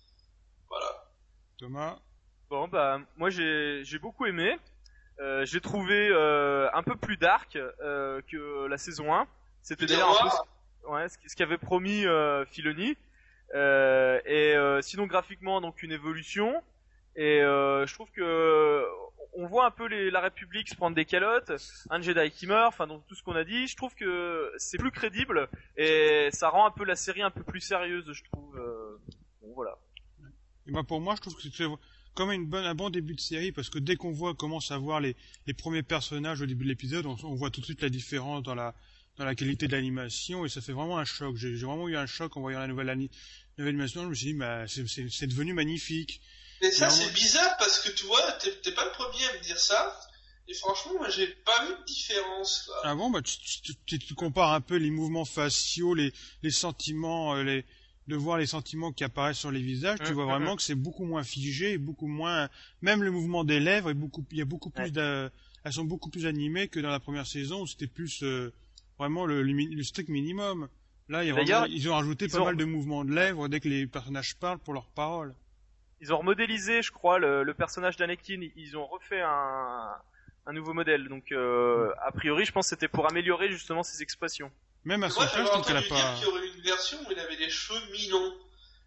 Voilà. Thomas. Bon bah moi j'ai j'ai beaucoup aimé. Euh, j'ai trouvé euh, un peu plus dark euh, que la saison un. C'était Plus d'ailleurs un peu noir. ce, ouais, ce, ce qu'avait promis euh, Filoni. Euh, et euh, sinon graphiquement donc une évolution. Et euh, je trouve que on voit un peu les, la République se prendre des calottes, un Jedi qui meurt, enfin donc tout ce qu'on a dit. Je trouve que c'est plus crédible et ça rend un peu la série un peu plus sérieuse, je trouve. Euh, bon voilà. Et ben pour moi, je trouve que c'est comme une bonne, un bon début de série parce que dès qu'on voit commence à voir les, les premiers personnages au début de l'épisode, on, on voit tout de suite la différence dans la dans la qualité de l'animation et ça fait vraiment un choc. J'ai j'ai vraiment eu un choc en voyant la nouvelle, ani- nouvelle animation. Je me suis dit, bah, c'est c'est- c'est devenu magnifique. Mais ça, Non. c'est bizarre parce que tu vois, t'es t'es pas le premier à me dire ça. Et franchement, moi, j'ai pas vu de différence, quoi. Ah bon, bah tu, tu, tu, tu compares un peu les mouvements faciaux, les, les sentiments, euh, les, de voir les sentiments qui apparaissent sur les visages, tu Mmh, vois mmh, vraiment que c'est beaucoup moins figé, et beaucoup moins, même le mouvement des lèvres est beaucoup, il y a beaucoup plus Ouais. de, elles sont beaucoup plus animées que dans la première saison où c'était plus euh, vraiment le, le, mi- le strict minimum. Là, il y a D'ailleurs, vraiment- ils ont rajouté ils pas ont- mal de mouvements de lèvres dès que les personnages parlent pour leurs paroles. Ils ont remodélisé, je crois, le, le personnage d'Anakin. Ils ont refait un, un nouveau modèle. Donc, euh, a priori, je pense que c'était pour améliorer justement ses expressions. Même à Moi, son cas, j'avais je trouve qu'elle a entendu dire pas. qu'il y aurait une version où il avait des cheveux mi-longs.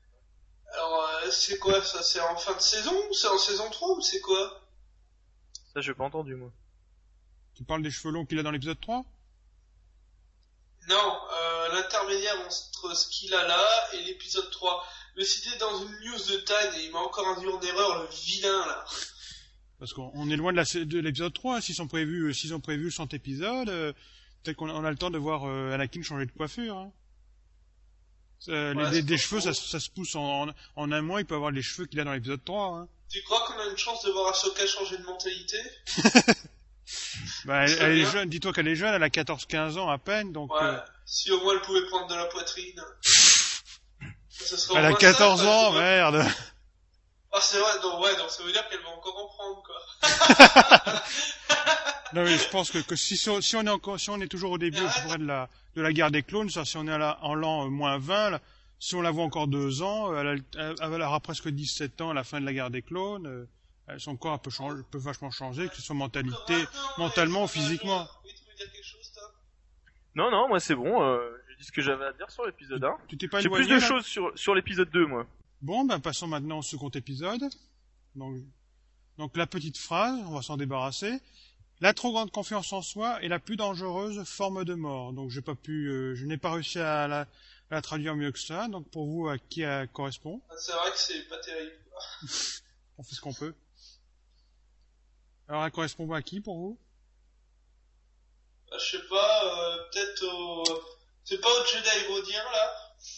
Alors, euh, c'est quoi ça? C'est en fin de saison ou c'est en saison trois ou c'est quoi? Ça, j'ai pas entendu, moi. Tu parles des cheveux longs qu'il a dans l'épisode trois? Non, euh, l'intermédiaire entre ce qu'il a là et l'épisode trois. Mais c'était dans une news de Time et il m'a encore induit en erreur, le vilain, là. Parce qu'on on est loin de la sé- de l'épisode trois, hein. S'ils sont prévus, euh, s'ils ont prévu cent épisodes, euh, peut-être qu'on a, on a le temps de voir euh, Anakin changer de coiffure. Hein. Euh, Ouais, les, c'est des, des pas cheveux, faux. ça, ça se pousse en, en, en un mois, il peut avoir les cheveux qu'il a dans l'épisode trois. Hein. Tu crois qu'on a une chance de voir Ahsoka changer de mentalité? Bah, elle, Ça elle est vient. jeune, dis-toi qu'elle est jeune, elle a quatorze quinze ans à peine, donc Ouais. euh, Si au moins elle pouvait prendre de la poitrine. Ça serait au elle a moins quatorze ça, quoi, ans, tu vois. merde. Ah, c'est vrai, donc, ouais, donc ça veut dire qu'elle va encore en prendre, quoi. Non mais je pense que, que si, si on si on est encore, si on est toujours au début, au près de la, de la guerre des clones, ça, si on est à la, en l'an euh, moins vingt, là, si on la voit encore deux ans, euh, elle, a- elle, elle aura presque dix-sept ans à la fin de la guerre des clones, euh, elle- son corps peut, changer, peut vachement changer, que ce soit mentalité, Ah, non, mentalement ou ouais, physiquement. Oui, tu veux dire quelque chose, toi? Non, non, moi c'est bon, euh, j'ai dit ce que j'avais à dire sur l'épisode un. Tu t'es pas J'ai éloigné plus de là choses sur, sur l'épisode deux, moi. Bon, ben passons maintenant au second épisode. Donc, donc la petite phrase, on va s'en débarrasser. La trop grande confiance en soi est la plus dangereuse forme de mort. Donc j'ai pas pu, euh, je n'ai pas réussi à la, à la traduire mieux que ça. Donc pour vous, à qui elle correspond? Ah, c'est vrai que c'est pas terrible, quoi. On fait ce qu'on peut. Alors elle correspond à qui pour vous? Bah, je sais pas, euh, peut-être au... C'est pas au Jedi Rodien, là?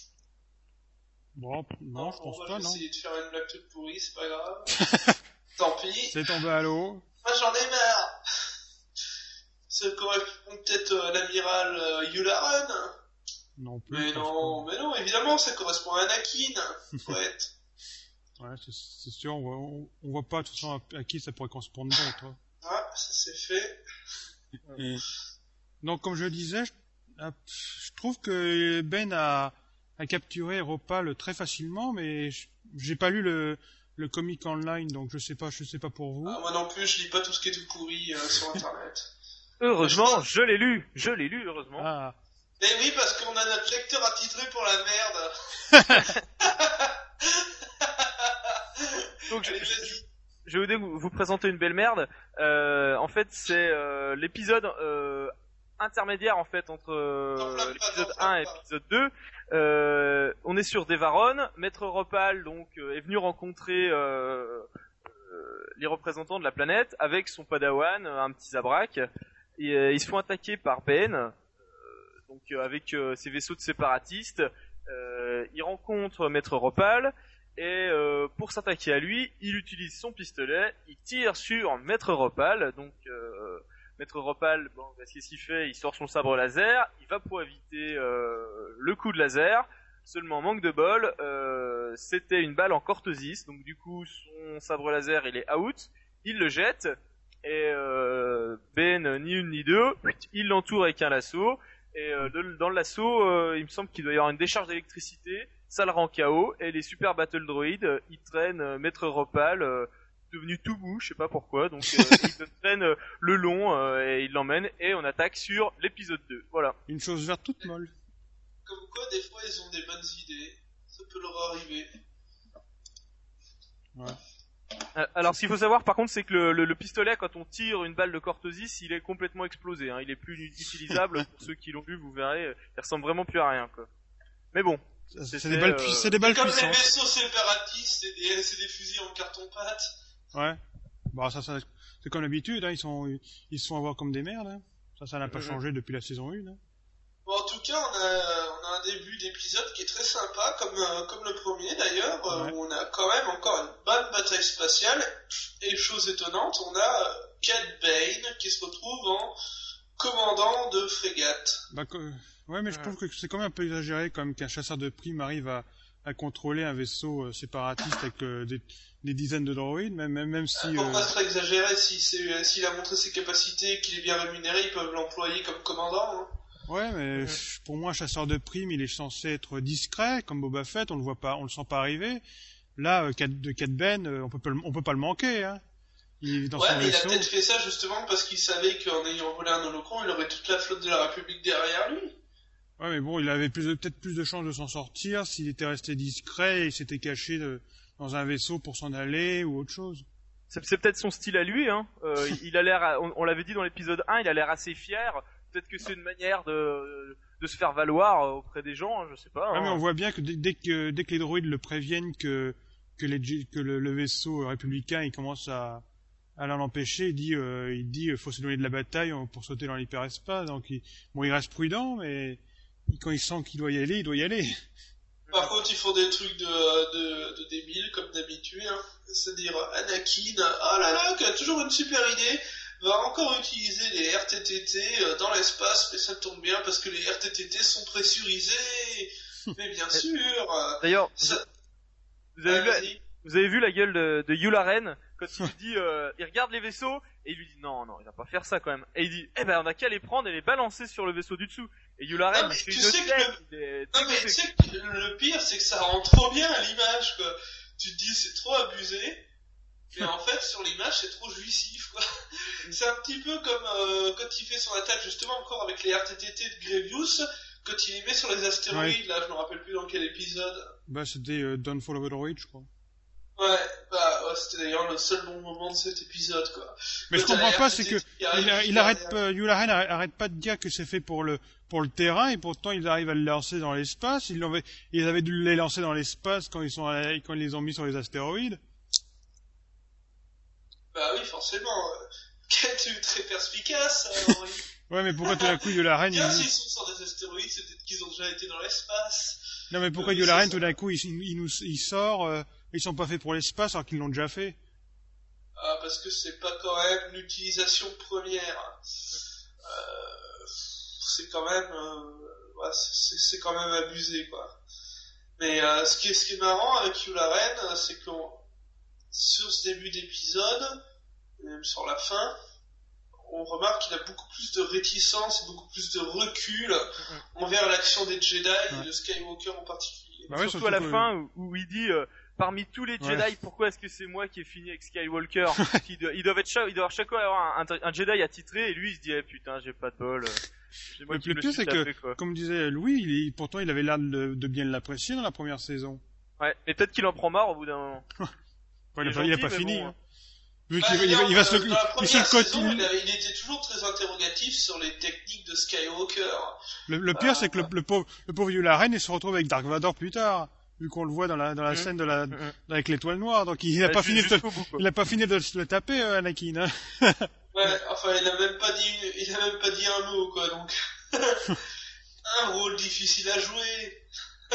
Bon, non, je bon, pense bah, pas, je vais non. essayer de faire une blague toute pourrie, c'est pas grave. Tant pis. C'est tombé à l'eau. Moi, j'en ai marre. Ça correspond peut-être à l'amiral euh, Yularen. Non plus. Mais je pense non, mais non, évidemment, ça correspond à Anakin. Poète. pas. Ouais, c'est c'est sûr, on voit, on, on voit pas de toute façon à, à qui ça pourrait correspondre d'autre. Ah, ça c'est fait. Et donc, comme je le disais, je, ah, je trouve que Ben a, a capturé Ropal très facilement, mais je- j'ai pas lu le, le comic online, donc je sais pas, je sais pas pour vous. Ah, moi non plus, je lis pas tout ce qui est tout pourri euh, sur internet. Heureusement, je l'ai lu, je l'ai lu, heureusement. Ah, Eh oui, parce qu'on a notre lecteur attitré pour la merde. Donc, je, Allez, je- vas-y. je vais vous, vous présenter une belle merde. Euh, en fait, c'est euh, l'épisode euh, intermédiaire en fait entre euh, T'enflamme pas, l'épisode t'enflamme un et pas. l'épisode deux. Euh, on est sur Devaron. Maître Ropal donc euh, est venu rencontrer euh, euh, les représentants de la planète avec son padawan, un petit Zabrak. Et, euh, ils se font attaquer par Ben, euh, donc euh, avec euh, ses vaisseaux de séparatistes. Euh, il rencontre Maître Ropal. Et euh, pour s'attaquer à lui, il utilise son pistolet, il tire sur Maître Ropal, donc euh, Maître Ropal, bon, qu'est-ce qu'il fait? Il sort son sabre laser, il va pour éviter euh, le coup de laser, seulement manque de bol, euh, c'était une balle en cortosis, donc du coup son sabre laser il est out, il le jette, et euh, Ben, ni une ni deux, il l'entoure avec un lasso, et euh, de- dans le lasso, euh, il me semble qu'il doit y avoir une décharge d'électricité, ça le rend K O, et les super battle droids, euh, ils traînent euh, Maître Ropal, euh, devenu tout mou, je sais pas pourquoi, donc euh, ils le traînent euh, le long, euh, et ils l'emmènent, et on attaque sur l'épisode deux, voilà. une chose verte toute molle. Comme quoi, des fois, ils ont des bonnes idées. Ça peut leur arriver. Euh, Alors, ce qu'il faut savoir, par contre, c'est que le, le, le pistolet, quand on tire une balle de cortosis, il est complètement explosé. Hein. Il est plus utilisable. Pour ceux qui l'ont vu, vous verrez, euh, il ressemble vraiment plus à rien, quoi. Mais bon, C'est C'était, des balles, euh, pui- c'est des balles Comme les puissantes. vaisseaux séparatistes, c'est des, c'est des fusils en carton-pâte. Ouais. Bon, ça, ça c'est comme d'habitude, hein, ils sont, ils se font avoir comme des merdes. Hein. Ça, ça n'a pas Mhm. changé depuis la saison un. Hein. Bon, en tout cas, on a, on a un début d'épisode qui est très sympa, comme, euh, comme le premier d'ailleurs, euh, Ouais. où on a quand même encore une bonne bataille spatiale. Et chose étonnante, on a euh, Cad Bane qui se retrouve en commandant de frégate. Bah, que- ouais, mais je Ouais. trouve que c'est quand même un peu exagéré, comme qu'un chasseur de primes arrive à, à contrôler un vaisseau euh, séparatiste avec euh, des, des dizaines de droïdes, même, même, même si... Pourquoi euh, ce serait exagéré si c'est, s'il a montré ses capacités et qu'il est bien rémunéré, ils peuvent l'employer comme commandant. Hein. Ouais, mais pour moi, un chasseur de primes, il est censé être discret, comme Boba Fett, on le voit pas, on le sent pas arriver. Là, euh, Cat- de Cat Ben, euh, on peut pas, le- on peut pas le manquer, hein. Il est dans Ouais, son mais il a vaisseau. peut-être fait ça justement parce qu'il savait qu'en ayant volé un holocron, il aurait toute la flotte de la République derrière lui. Ouais, mais bon, il avait plus de- peut-être plus de chances de s'en sortir s'il était resté discret et il s'était caché de- dans un vaisseau pour s'en aller ou autre chose. c'est, c'est peut-être son style à lui. Hein. Euh, il a l'air, on, on l'avait dit dans l'épisode un, il a l'air assez fier. Peut-être que c'est une manière de, de se faire valoir euh, auprès des gens, hein, je sais pas. Ouais, Hein. mais on voit bien que dès, dès que dès que les droïdes le préviennent que que, les, J- que le, le vaisseau républicain il commence à à l'en empêcher, il dit euh, il dit euh, faut s'éloigner de la bataille euh, pour sauter dans l'hyperespace. Donc il, bon, il reste prudent, mais quand il sent qu'il doit y aller, il doit y aller. Par contre, ils font des trucs de, de, de débiles, comme d'habitude, hein. C'est-à-dire, Anakin, oh là là, qui a toujours une super idée, va encore utiliser les R T T T dans l'espace, mais ça tombe bien, parce que les R T T T sont pressurisés. Mais bien sûr. D'ailleurs, ça... vous, avez euh, vu, vous avez vu la gueule de, de Yularen quand il lui dit, euh, il regarde les vaisseaux et il lui dit non non, il va pas faire ça quand même. Et il dit, eh ben on a qu'à les prendre et les balancer sur le vaisseau du dessous. Et Yularen, il fait une tête. Le... Est... Non mais tu sais que le pire, c'est que ça rend trop bien à l'image, quoi. Tu te dis c'est trop abusé. Mais en fait, sur l'image, c'est trop jouissif, quoi. C'est un petit peu comme euh, quand il fait son attaque, justement, encore avec les R T T T de Grievous, quand il les met sur les astéroïdes, ouais. Là, je me rappelle plus dans quel épisode. Bah, c'était euh, Downfall of the Droid, je crois. Ouais, bah, ouais, c'était d'ailleurs le seul bon moment de cet épisode, quoi. Mais je comprends pas, c'est que, il, a, il arrête pas, Yularen arrête pas de dire que c'est fait pour le, pour le terrain, et pourtant ils arrivent à le lancer dans l'espace. Ils l'avaient, ils avaient dû les lancer dans l'espace quand ils sont, quand ils les ont mis sur les astéroïdes. Bah oui, forcément. Quête très perspicace, Henri. Ouais, mais pourquoi tout d'un coup Yularen... Bien, il... s'ils sont sur des astéroïdes, c'est peut-être qu'ils ont déjà été dans l'espace. Non, mais pourquoi euh, Yularen, tout d'un coup, il, il, nous, il sort, euh, ils sont pas faits pour l'espace alors qu'ils l'ont déjà fait? Ah, parce que c'est pas quand même l'utilisation première. Euh, c'est quand même... Euh, ouais, c'est, c'est quand même abusé, quoi. Mais euh, ce, qui est, ce qui est marrant avec Yularen, c'est qu'on... Sur ce début d'épisode, et même sur la fin, on remarque qu'il a beaucoup plus de réticence, beaucoup plus de recul mm-hmm. envers l'action des Jedi ouais. et de Skywalker en particulier. Bah ouais, surtout, surtout à la que... fin où, où il dit euh, parmi tous les Jedi, ouais. pourquoi est-ce que c'est moi qui ai fini avec Skywalker? Ils doivent, ils doivent être chaque, ils doivent chaque fois avoir un, un, un Jedi attitré et lui il se dit eh, putain j'ai pas de bol. C'est moi le plus pire c'est tapé, que, quoi. Comme disait Louis, il est, pourtant il avait l'air de, de bien l'apprécier dans la première saison. Ouais, mais peut-être qu'il en prend marre au bout d'un moment. Ouais, il, il, a, il a pas fini. Bon, hein. Vu bah, qu'il va, il va, il va se le, dans la première il saison, il, a, il était toujours très interrogatif sur les techniques de Skywalker. Le, le pire, euh, c'est que le, le pauvre, le pauvre Yularen, il se retrouve avec Dark Vador plus tard, vu qu'on le voit dans la, dans la mmh. scène de la, mmh. avec l'étoile noire. Donc il n'a pas fini de, bout, il a pas fini de se le taper, euh, Anakin. Hein. Ouais, enfin, il a même pas dit, il a même pas dit un mot, quoi. Donc, un rôle difficile à jouer.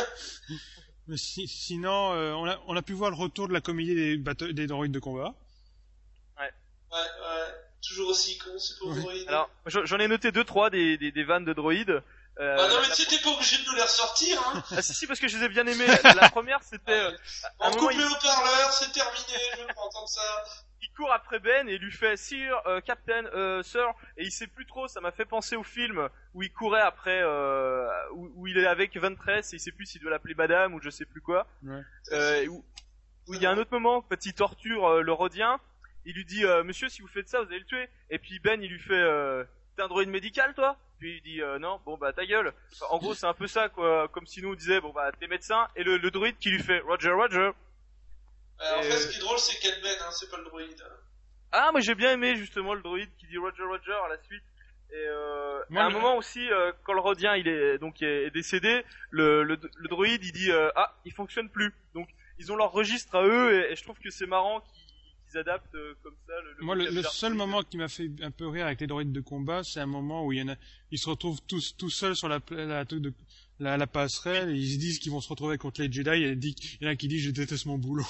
Mais si, sinon, euh, on a, on a pu voir le retour de la comédie des, batte- des droïdes de combat. Ouais. Ouais, ouais. Toujours aussi con, c'est pour ouais. droïdes. Alors, j'en ai noté deux, trois des, des, des vannes de droïdes. Euh, bah non, mais tu t'es pas obligé de nous les ressortir, hein. Ah si, si, parce que je les ai bien aimés. La première, c'était... Euh, on coupe les haut-parleurs, c'est terminé, je veux pas entendre ça. Il court après Ben et il lui fait Sir, euh, Captain, euh, Sir, et il sait plus trop, ça m'a fait penser au film où il courait après, euh, où, où il est avec Ventress et il sait plus s'il doit l'appeler Madame ou je sais plus quoi. Ouais. Euh, où, où il y a un autre moment, quand il torture euh, le Rhodien, il lui dit euh, Monsieur, si vous faites ça, vous allez le tuer. Et puis Ben, il lui fait euh, T'es un droïde médical, toi? Puis il dit euh, non, bon bah ta gueule. Enfin, en gros, c'est un peu ça, quoi, comme si nous on disait bon bah t'es médecin, et le, le droïde qui lui fait Roger, Roger. Euh, en fait, ce qui est drôle, c'est Cat Ben, hein, c'est pas le droïde. Ah, moi j'ai bien aimé justement le droïde qui dit Roger, Roger à la suite. Et euh, moi, à un mais... moment aussi, euh, quand le Rhodien il est donc est décédé, le, le, le droïde il dit euh, ah, il fonctionne plus. Donc ils ont leur registre à eux et, et je trouve que c'est marrant qu'ils, qu'ils adaptent euh, comme ça. Le, le moi, le, le seul moment qui m'a fait un peu rire avec les droïdes de combat, c'est un moment où il y en a, ils se retrouvent tous tout seuls sur la la, de, la, la passerelle et ils se disent qu'ils vont se retrouver contre les Jedi. Et il y en a qui dit je déteste mon boulot.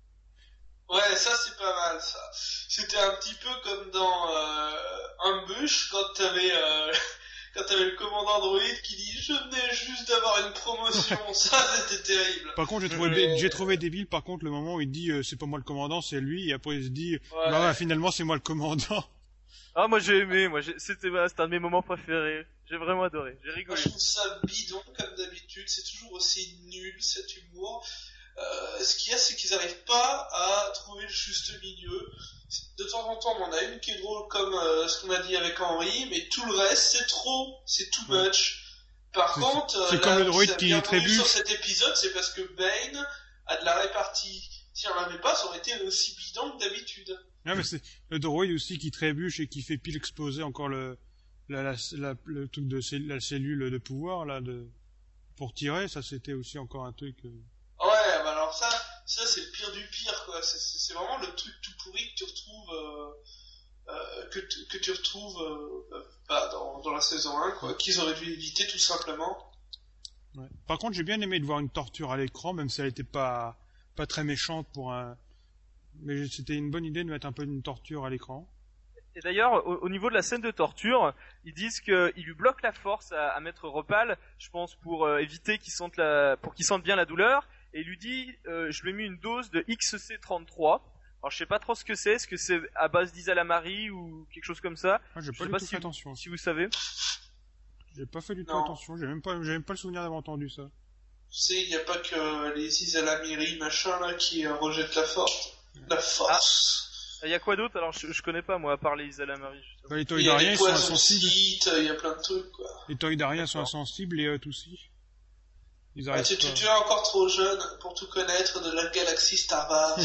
Ouais, ça c'est pas mal, ça. C'était un petit peu comme dans euh, Ambush, quand t'avais, euh, quand t'avais le commandant droïde qui dit « Je venais juste d'avoir une promotion », ça c'était terrible. Par contre, j'ai trouvé, Mais... j'ai trouvé débile, par contre, le moment où il dit euh, « C'est pas moi le commandant, c'est lui », et après il se dit ouais. « Bah ouais, finalement c'est moi le commandant ». Ah, moi j'ai aimé, moi j'ai... c'était, bah, c'était un de mes moments préférés. J'ai vraiment adoré, j'ai rigolé. Moi, je trouve ça bidon, comme d'habitude, c'est toujours aussi nul cet humour. Euh, ce qu'il y a, c'est qu'ils n'arrivent pas à trouver le juste milieu. De temps en temps, on en a une qui est drôle comme euh, ce qu'on a dit avec Henri, mais tout le reste, c'est trop, c'est too ouais. much. Par c'est, contre, c'est là, comme le droïde qui trébuche sur cet épisode, c'est parce que Bane a de la répartie. Si on l'avait pas, ça aurait été aussi bidon que d'habitude. Non, mais c'est le droïde aussi qui trébuche et qui fait pile exploser encore le, la, la, la, le truc de la cellule de pouvoir là, de pour tirer. Ça, c'était aussi encore un truc. Euh... Ouais, bah alors ça, ça c'est le pire du pire, quoi. C'est, c'est, c'est vraiment le truc tout pourri que tu retrouves, euh, euh, que, tu, que tu retrouves euh, bah, dans, dans la saison un, quoi, qu'ils auraient dû éviter tout simplement. Ouais. Par contre, j'ai bien aimé de voir une torture à l'écran, même si elle était pas pas très méchante pour un. Mais c'était une bonne idée de mettre un peu une torture à l'écran. Et d'ailleurs, au, au niveau de la scène de torture, ils disent qu'ils lui bloquent la force à, à Maître Ropal, je pense pour euh, éviter qu'il sente la, pour qu'il sente bien la douleur. Et il lui dit, euh, je lui ai mis une dose de X C trente-trois. Alors je sais pas trop ce que c'est, est-ce que c'est à base d'Isalamari ou quelque chose comme ça? Moi, j'ai Je pas sais du pas tout si fait vous, attention. si vous savez. J'ai pas fait du tout Non. attention. J'ai même pas, j'ai même pas le souvenir d'avoir entendu ça. Tu sais, il n'y a pas que les Isalamiri machin là qui euh, rejettent la force. La force. Il y a quoi d'autre? Alors je, je connais pas moi à part les Isalamari. Bah, les Il y a Toydariens les ils sont poisons insensibles. sites, il y a plein de trucs quoi. Les Toydariens sont D'accord. insensibles et eux aussi. Ils Ah, arrivent tu, tu, pas. tu es encore trop jeune pour tout connaître de la galaxie Star Wars.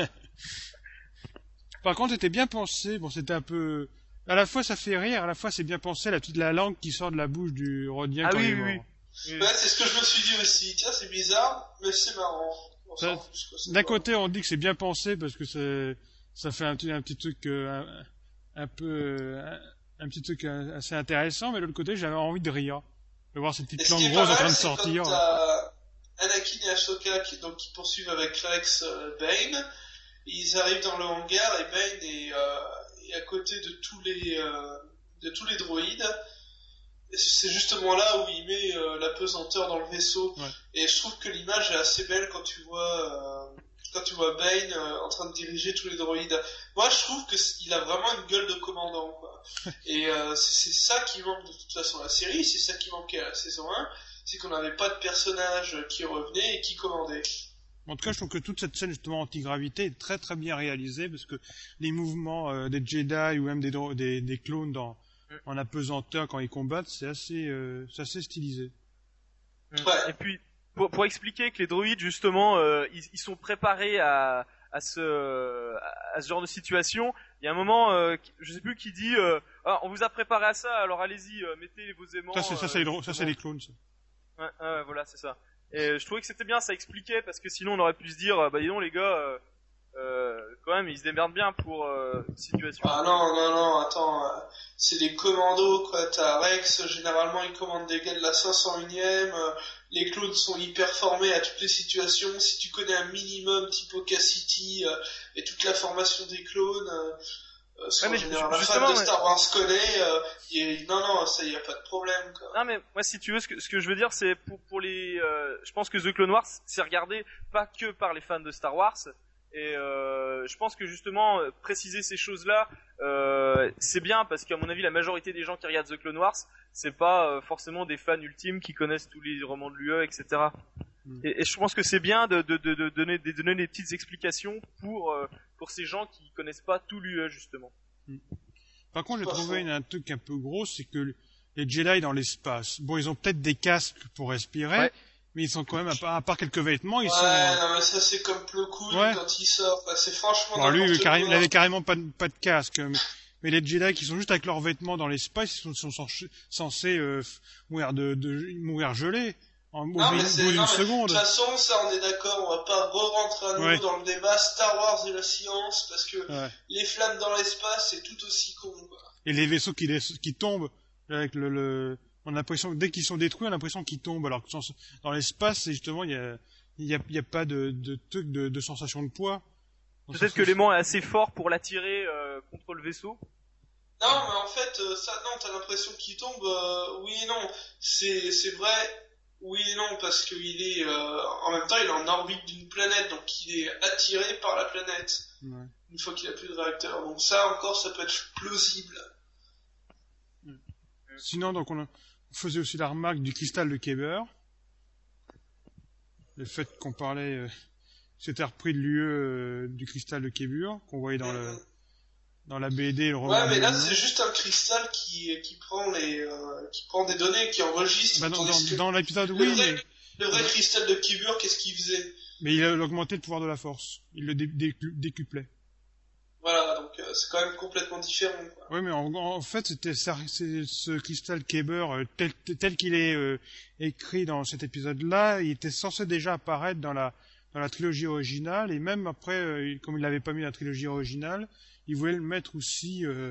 Par contre, c'était bien pensé. Bon, c'était un peu. À la fois, ça fait rire. À la fois, c'est bien pensé. La petite la langue qui sort de la bouche du Rodien Ah quand oui, il est oui, mort. oui. Oui. Ouais, c'est ce que je me suis dit aussi. Tiens, c'est bizarre, mais c'est marrant. On Ça- s'en fout, quoi, c'est D'un pas- côté, on dit que c'est bien pensé parce que c'est, ça fait un petit, un petit truc euh, un, un peu, euh, un, un petit truc euh, assez intéressant. Mais de l'autre côté, j'avais envie de rire, de voir ces Et petites ce qui langues est grosses pas en train mal, de c'est sortir. quand t'as Anakin et Ahsoka qui, donc, qui poursuivent avec Rex euh, Bane. Ils arrivent dans le hangar et Bane est, euh, est à côté de tous les, euh, de tous les droïdes. Et c'est justement là où il met euh, la pesanteur dans le vaisseau. Ouais. Et je trouve que l'image est assez belle quand tu vois, euh, quand tu vois Bane euh, en train de diriger tous les droïdes. Moi, je trouve que il a vraiment une gueule de commandant, quoi. Et euh, c'est c'est ça qui manque de toute façon à la série, c'est ça qui manquait à la saison un, c'est qu'on n'avait pas de personnage qui revenait et qui commandait. En tout cas, je trouve que toute cette scène justement anti-gravité est très très bien réalisée parce que les mouvements euh, des Jedi ou même des, dro- des, des clones dans, en apesanteur quand ils combattent, c'est assez, euh, c'est assez stylisé. Ouais. Et puis pour, pour expliquer que les droïdes justement euh, ils, ils sont préparés à, à ce à ce genre de situation, il y a un moment euh, je sais plus qui dit euh, ah, on vous a préparé à ça alors allez-y euh, mettez vos aimants. Ça, c'est, ça, c'est, euh, les, dro- ça, c'est justement. les clones. Ça. Ouais, ouais, voilà, c'est ça. Et je trouvais que c'était bien, ça expliquait, parce que sinon on aurait pu se dire, euh, bah dis donc les gars, euh, euh, quand même ils se démerdent bien pour euh, une situation. Ah non, non, non, attends, euh, c'est des commandos, quoi. T'as Rex, généralement il commande des gars de la cinq cent unième, euh, les clones sont hyper formés à toutes les situations. Si tu connais un minimum type Cassidy euh, et toute la formation des clones, euh, euh, ce Ouais, qu'en mais général un justement, fan de ouais. Star Wars connaît, euh, y est- non, non, ça y a pas de problème, quoi. Non mais moi si tu veux ce que, ce que je veux dire c'est pour pour les euh, je pense que The Clone Wars c'est regardé pas que par les fans de Star Wars et euh, je pense que justement euh, préciser ces choses-là euh, c'est bien parce qu'à mon avis la majorité des gens qui regardent The Clone Wars c'est pas euh, forcément des fans ultimes qui connaissent tous les romans de l'U E etc. Mm. Et, et je pense que c'est bien de, de, de, de donner de donner des petites explications pour euh, pour ces gens qui connaissent pas tout l'U E justement. Par contre, j'ai Pas trouvé faux. une- un truc un peu gros, c'est que les Jedi dans l'espace, bon, ils ont peut-être des casques pour respirer, Ouais. mais ils sont quand même, à part, à part quelques vêtements, ils Ouais, sont... euh, non, mais ça c'est comme Plo Koon Ouais. quand il sort, quoi. C'est franchement Bon, lui, il, n'importe avait carré- quoi. il avait carrément pas de, pas de casque, mais, mais les Jedi qui sont juste avec leurs vêtements dans l'espace, ils sont, sont censés, censés euh, f- mourir, de, de, mourir gelés en, au Non, bout mais au c'est, bout non, d'une mais seconde. de toute façon, ça on est d'accord, on va pas re-rentrer à nouveau Ouais. dans le débat Star Wars et la science, parce que Ouais. les flammes dans l'espace, c'est tout aussi con, quoi. Et les vaisseaux qui, laissent- qui tombent, avec le, le, on a l'impression que dès qu'ils sont détruits, on a l'impression qu'ils tombent, alors que dans, dans l'espace, c'est justement, il y a, il y a, il y a pas de, de truc de, de sensation de poids. Peut-être que l'aimant est assez fort pour l'attirer euh, contre le vaisseau. Non, mais en fait, euh, ça, non, t'as l'impression qu'il tombe, euh, oui et non. C'est, c'est vrai, oui et non, parce qu'il est, euh, en même temps, il est en orbite d'une planète, donc il est attiré par la planète, Ouais. une fois qu'il a plus de réacteur. Donc ça, encore, ça peut être plausible. Sinon, donc, on, a- on faisait aussi la remarque du cristal de Kyber. Le fait qu'on parlait, euh, c'était repris de l'U E euh, du cristal de Kyber, qu'on voyait dans le, dans la B D et le roman. Ouais, mais là, de c'est juste un cristal qui, qui prend les, euh, qui prend des données, qui enregistre. Bah, dans, tandis dans, que dans l'épisode, le oui, vrai, mais, le vrai cristal de Kibur, qu'est-ce qu'il faisait? mais il a augmenté le pouvoir de la force. Il le dé- décu- décuplait. Voilà, donc euh, c'est quand même complètement différent, quoi. Oui, mais en, en fait, c'était ça, c'est ce cristal Kyber euh, tel, tel qu'il est euh, écrit dans cet épisode-là, il était censé déjà apparaître dans la dans la trilogie originale, et même après, euh, comme il l'avait pas mis dans la trilogie originale, il voulait le mettre aussi euh,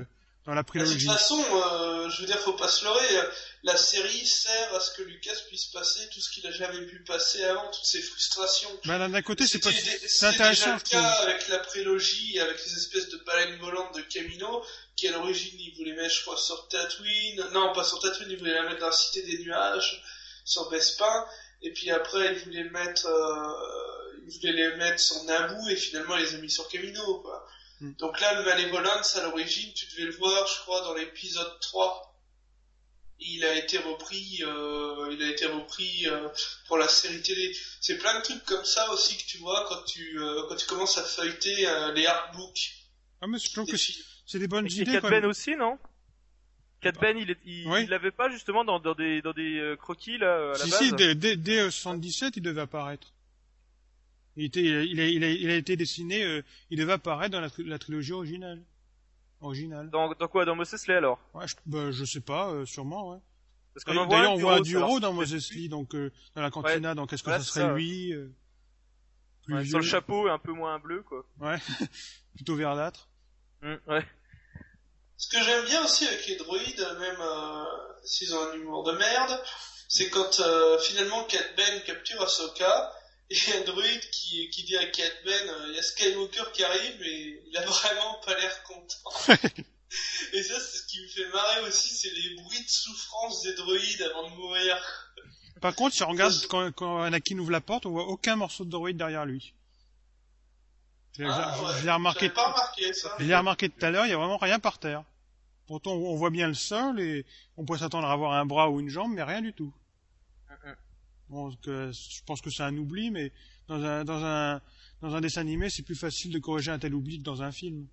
dans la De prélogie. toute façon, euh, je veux dire, faut pas se leurrer. La série sert à ce que Lucas puisse passer tout ce qu'il a jamais pu passer avant, toutes ses frustrations. Bah, d'un côté, c'est pas, C'était dé- c'est c'était intéressant, déjà je le cas trouve. avec la prélogie, avec les espèces de baleines volantes de Camino, qui à l'origine, il voulait mettre, je crois, sur Tatooine. Non, pas sur Tatooine, il voulait la mettre dans la Cité des Nuages, sur Bespin. Et puis après, il voulait mettre, euh, il voulait les mettre sur Naboo, et finalement, il les a mis sur Camino, quoi. Mm. Donc là, le Malevolence, à l'origine, tu devais le voir, je crois, dans l'épisode trois. Il a été repris, euh, il a été repris euh, pour la série télé. C'est plein de trucs comme ça aussi que tu vois quand tu euh, quand tu commences à feuilleter euh, les artbooks. Ah, mais je trouve des que films. c'est des bonnes Et idées, Cat quand Ben même. aussi, non Cat Ben, il, est, il, Oui. il l'avait pas justement dans, dans des, dans des euh, croquis là à la Si, base. si, dès, dès, dès euh, soixante-dix-sept, il devait apparaître. Il était, il a, il a, il a été dessiné, euh, il devait apparaître dans la, tri- la trilogie originale. Originale. Dans, dans quoi Dans Mos Eisley alors Ouais, je, bah, je sais pas, euh, sûrement, ouais. Parce qu'on en voit D'ailleurs, un on voit un Duros, alors, Duro dans c'est- Moses Lee, donc euh, dans la cantina, donc est-ce que Ouais, ça c'est serait ça, ouais. lui euh, plus Ouais, vieux, sur le chapeau et un peu moins bleu quoi. ouais, plutôt verdâtre. Hum, ouais. Ce que j'aime bien aussi avec les droïdes, même euh, s'ils ont un humour de merde, c'est quand euh, finalement Cat Ben capture Ahsoka, et il y a un droïde qui, qui dit à Cat Ben, euh, il y a Skywalker qui arrive, mais il a vraiment pas l'air content. Et ça, c'est ce qui me fait marrer aussi, c'est les bruits de souffrance des droïdes avant de mourir. Par contre, si on regarde quand, quand Anakin ouvre la porte, on voit aucun morceau de droïde derrière lui. Je, Ah, je- ouais, je l'ai remarqué, j'avais pas remarqué ça. je l'ai remarqué tout à l'heure, il y a vraiment rien par terre. Pourtant, on on voit bien le sol et on pourrait s'attendre à avoir un bras ou une jambe, mais rien du tout. Donc, euh, je pense que c'est un oubli, mais dans un, dans un, dans un dessin animé, c'est plus facile de corriger un tel oubli que dans un film.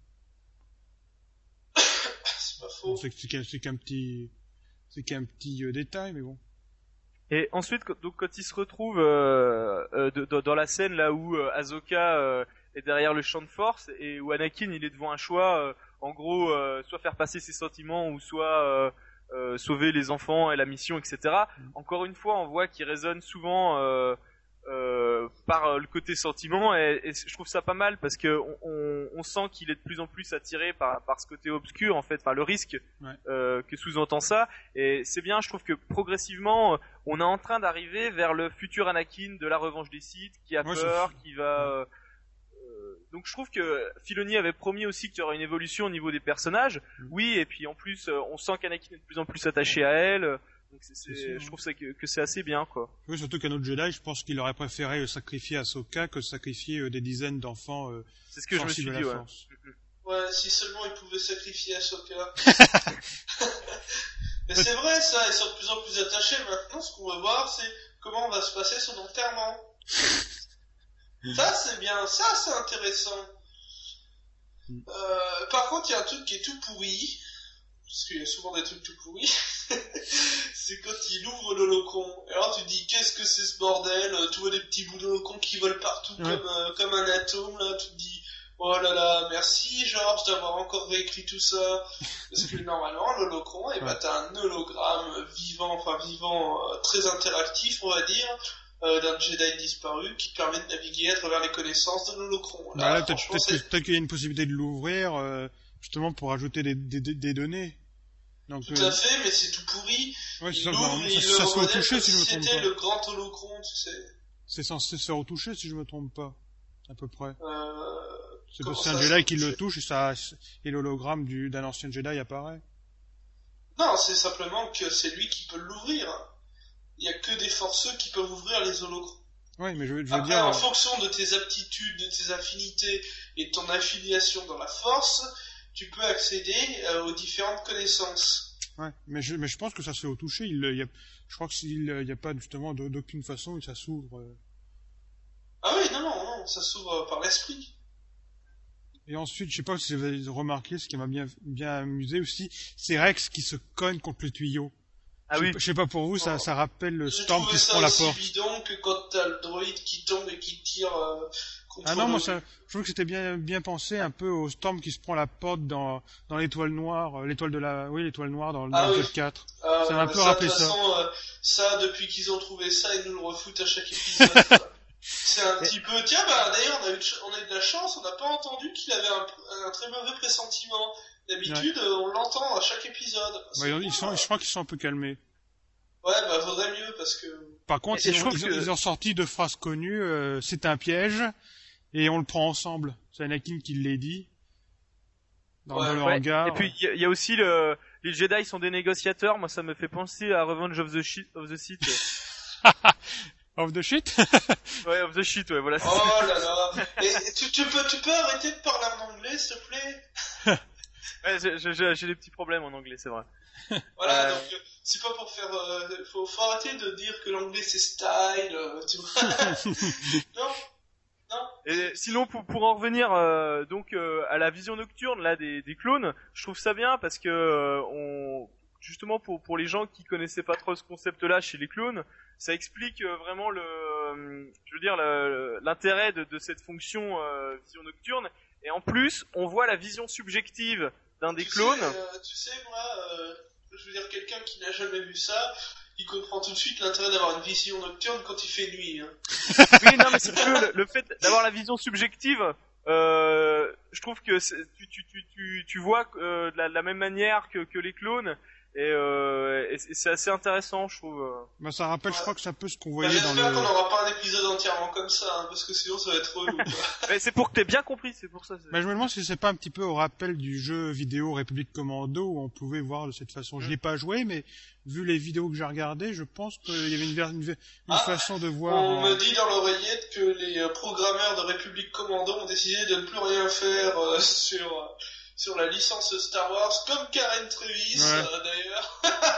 C'est pas faux. Bon, c'est, c'est qu'un, c'est qu'un petit, c'est qu'un petit euh, détail, mais bon. Et ensuite, quand- donc quand il se retrouve euh, euh, de- de- dans la scène là où euh, Ahsoka euh, est derrière le champ de force et où Anakin il est devant un choix, euh, en gros, euh, soit faire passer ses sentiments ou soit euh, euh, sauver les enfants et la mission, et cetera. Mm. Encore une fois, on voit qu'il résonne souvent euh, euh, par euh, le côté sentiment et, et je trouve ça pas mal parce que on, on, on sent qu'il est de plus en plus attiré par, par ce côté obscur en fait, enfin le risque Ouais. euh, que sous-entend ça. Et c'est bien, je trouve que progressivement on est en train d'arriver vers le futur Anakin de la revanche des Sith qui a Ouais, peur, c'est- qui va euh, euh, donc je trouve que Filoni avait promis aussi qu'il y aurait une évolution au niveau des personnages. Mm. Oui, et puis en plus euh, on sent qu'Anakin est de plus en plus attaché à elle. Donc c'est, c'est- C'est sûr, je hein. trouve ça que, que c'est assez bien quoi. Oui, surtout qu'un autre Jedi, je pense qu'il aurait préféré euh, sacrifier Ahsoka que sacrifier euh, des dizaines d'enfants euh, C'est ce que je me suis sensibles à dit. la Ouais. Force. Ouais, si seulement ils pouvaient sacrifier Ahsoka. Mais c'est vrai ça, ils sont de plus en plus attachés. Maintenant, ce qu'on va voir, c'est comment va se passer son enterrement. Ça, c'est bien, ça, c'est intéressant. Euh, par contre, il y a un truc qui est tout pourri, parce qu'il y a souvent des trucs tout pourris, c'est quand il ouvre l'holocron. Alors tu te dis, qu'est-ce que c'est ce bordel? Tu vois des petits bouts d'holocron qui volent partout Ouais. comme, euh, comme un atome, là, tu te dis, oh là là, merci Georges d'avoir encore réécrit tout ça. Parce que normalement, l'holocron, eh ben, Ouais. t'as un hologramme vivant, enfin vivant, euh, très interactif, on va dire, euh, d'un Jedi disparu qui permet de naviguer à travers les connaissances de l'holocron. Là, Bah là, peut-être, franchement, peut-être, c'est- que- peut-être qu'il y a une possibilité de l'ouvrir, euh, justement pour ajouter des, des, des- des données. Donc, tout euh, à fait, mais c'est tout pourri. ouais, c'est Il ça, l'ouvre ça, et il ça le se fait au remodèle toucher comme si je me si trompe c'était pas. le grand holocron, tu sais. C'est censé se faire au toucher si je me trompe pas. À peu près. Euh, C'est comment parce que c'est un ça, Jedi se qui le toucher touche et ça, et l'hologramme du, d'un ancien Jedi apparaît. Non, c'est simplement que c'est lui qui peut l'ouvrir. Il y a que des forceux qui peuvent ouvrir les holocrons. Oui, mais je, veux- je veux Après, dire, en euh, fonction de tes aptitudes, de tes affinités et de ton affiliation dans la force, tu peux accéder euh, aux différentes connaissances. ouais, mais je, mais je pense que ça se fait au toucher. Il, il y a, je crois qu'il n'y a pas justement de- d'aucune façon où ça s'ouvre. euh. Ah oui, non, non, non, ça s'ouvre par l'esprit. Et ensuite, je sais pas si vous avez remarqué, ce qui m'a bien, bien amusé aussi, c'est Rex qui se cogne contre le tuyau. Ah je, oui. sais pas- je sais pas pour vous, ça, Non. ça rappelle le J'ai Storm trouvé qui se ça prend la aussi porte. bidon que quand t'as le droïde qui tombe et qui tire euh, contre Ah non, moi le- ça, je trouve que c'était bien, bien pensé un peu au Storm qui se prend la porte dans, dans l'étoile noire, euh, l'étoile de la, oui, l'étoile noire dans, dans Ah oui. l'épisode quatre. Ah, Ça ouais, m'a un mais peu ça, rappelé de toute ça. façon, euh, ça, depuis qu'ils ont trouvé ça, ils nous le refoutent à chaque épisode. quoi. C'est un petit peu... Tiens, bah d'ailleurs, on a eu de, ch- on a eu de la chance, on n'a pas entendu qu'il avait un, un très mauvais pressentiment. D'habitude, ouais. On l'entend à chaque épisode. Bah, ils, ils sont, je crois qu'ils sont un peu calmés. Ouais, bah vaudrait mieux, parce que... Par contre, Et ils, je ont, trouve ils, ont, que- ils ont sorti deux phrases connues, euh, c'est un piège, et on le prend ensemble. C'est Anakin qui l'a dit. Dans, Ouais, dans le Ouais. hangar. Et puis il y, y a aussi le les Jedi sont des négociateurs. Moi, ça me fait penser à Revenge of the Shit of the Sith. Off the shit. Ouais, of the shit. Ouais, voilà. Oh là là. Et tu, tu peux, tu peux arrêter de parler en anglais, s'il te plaît? Ouais, j'ai, j'ai, j'ai des petits problèmes en anglais, c'est vrai. Voilà, Euh, donc euh, c'est pas pour faire... Euh, faut, faut arrêter de dire que l'anglais c'est style, euh, tu vois. Non, non. Et sinon, pour, pour en revenir euh, donc euh, à la vision nocturne là des, des clones, je trouve ça bien parce que euh, on justement pour pour les gens qui connaissaient pas trop ce concept-là chez les clones, ça explique euh, vraiment le, euh, je veux dire le, l'intérêt de, de cette fonction euh, vision nocturne. Et en plus, on voit la vision subjective d'un des Tu clones. sais, euh, tu sais, moi, euh, je veux dire, quelqu'un qui n'a jamais vu ça, il comprend tout de suite l'intérêt d'avoir une vision nocturne quand il fait nuit. Hein. Oui, non, mais c'est que le, le fait d'avoir la vision subjective, euh, je trouve que c'est, tu, tu, tu, tu, tu vois euh, de, la, de la même manière que, que les clones, et, euh, et c'est assez intéressant, je trouve. Bah, ça rappelle, je crois que c'est un peu ce qu'on Bah, voyait dans j'espère le... qu'on n'aura pas un épisode entièrement comme ça, hein, parce que sinon ça va être relou. Quoi. Mais c'est pour que t'aies bien compris, c'est pour ça. c'est- Mais je me demande si c'est pas un petit peu au rappel du jeu vidéo République Commando où on pouvait voir de cette façon. Je l'ai pas joué, mais vu les vidéos que j'ai regardées, je pense qu'il y avait une, ver- une, ver- une Ah, façon de voir. On euh, me dit dans l'oreillette que les euh, programmeurs de République Commando ont décidé de ne plus rien faire euh, sur euh, sur la licence Star Wars, comme Karen Travis, Ouais. euh, d'ailleurs.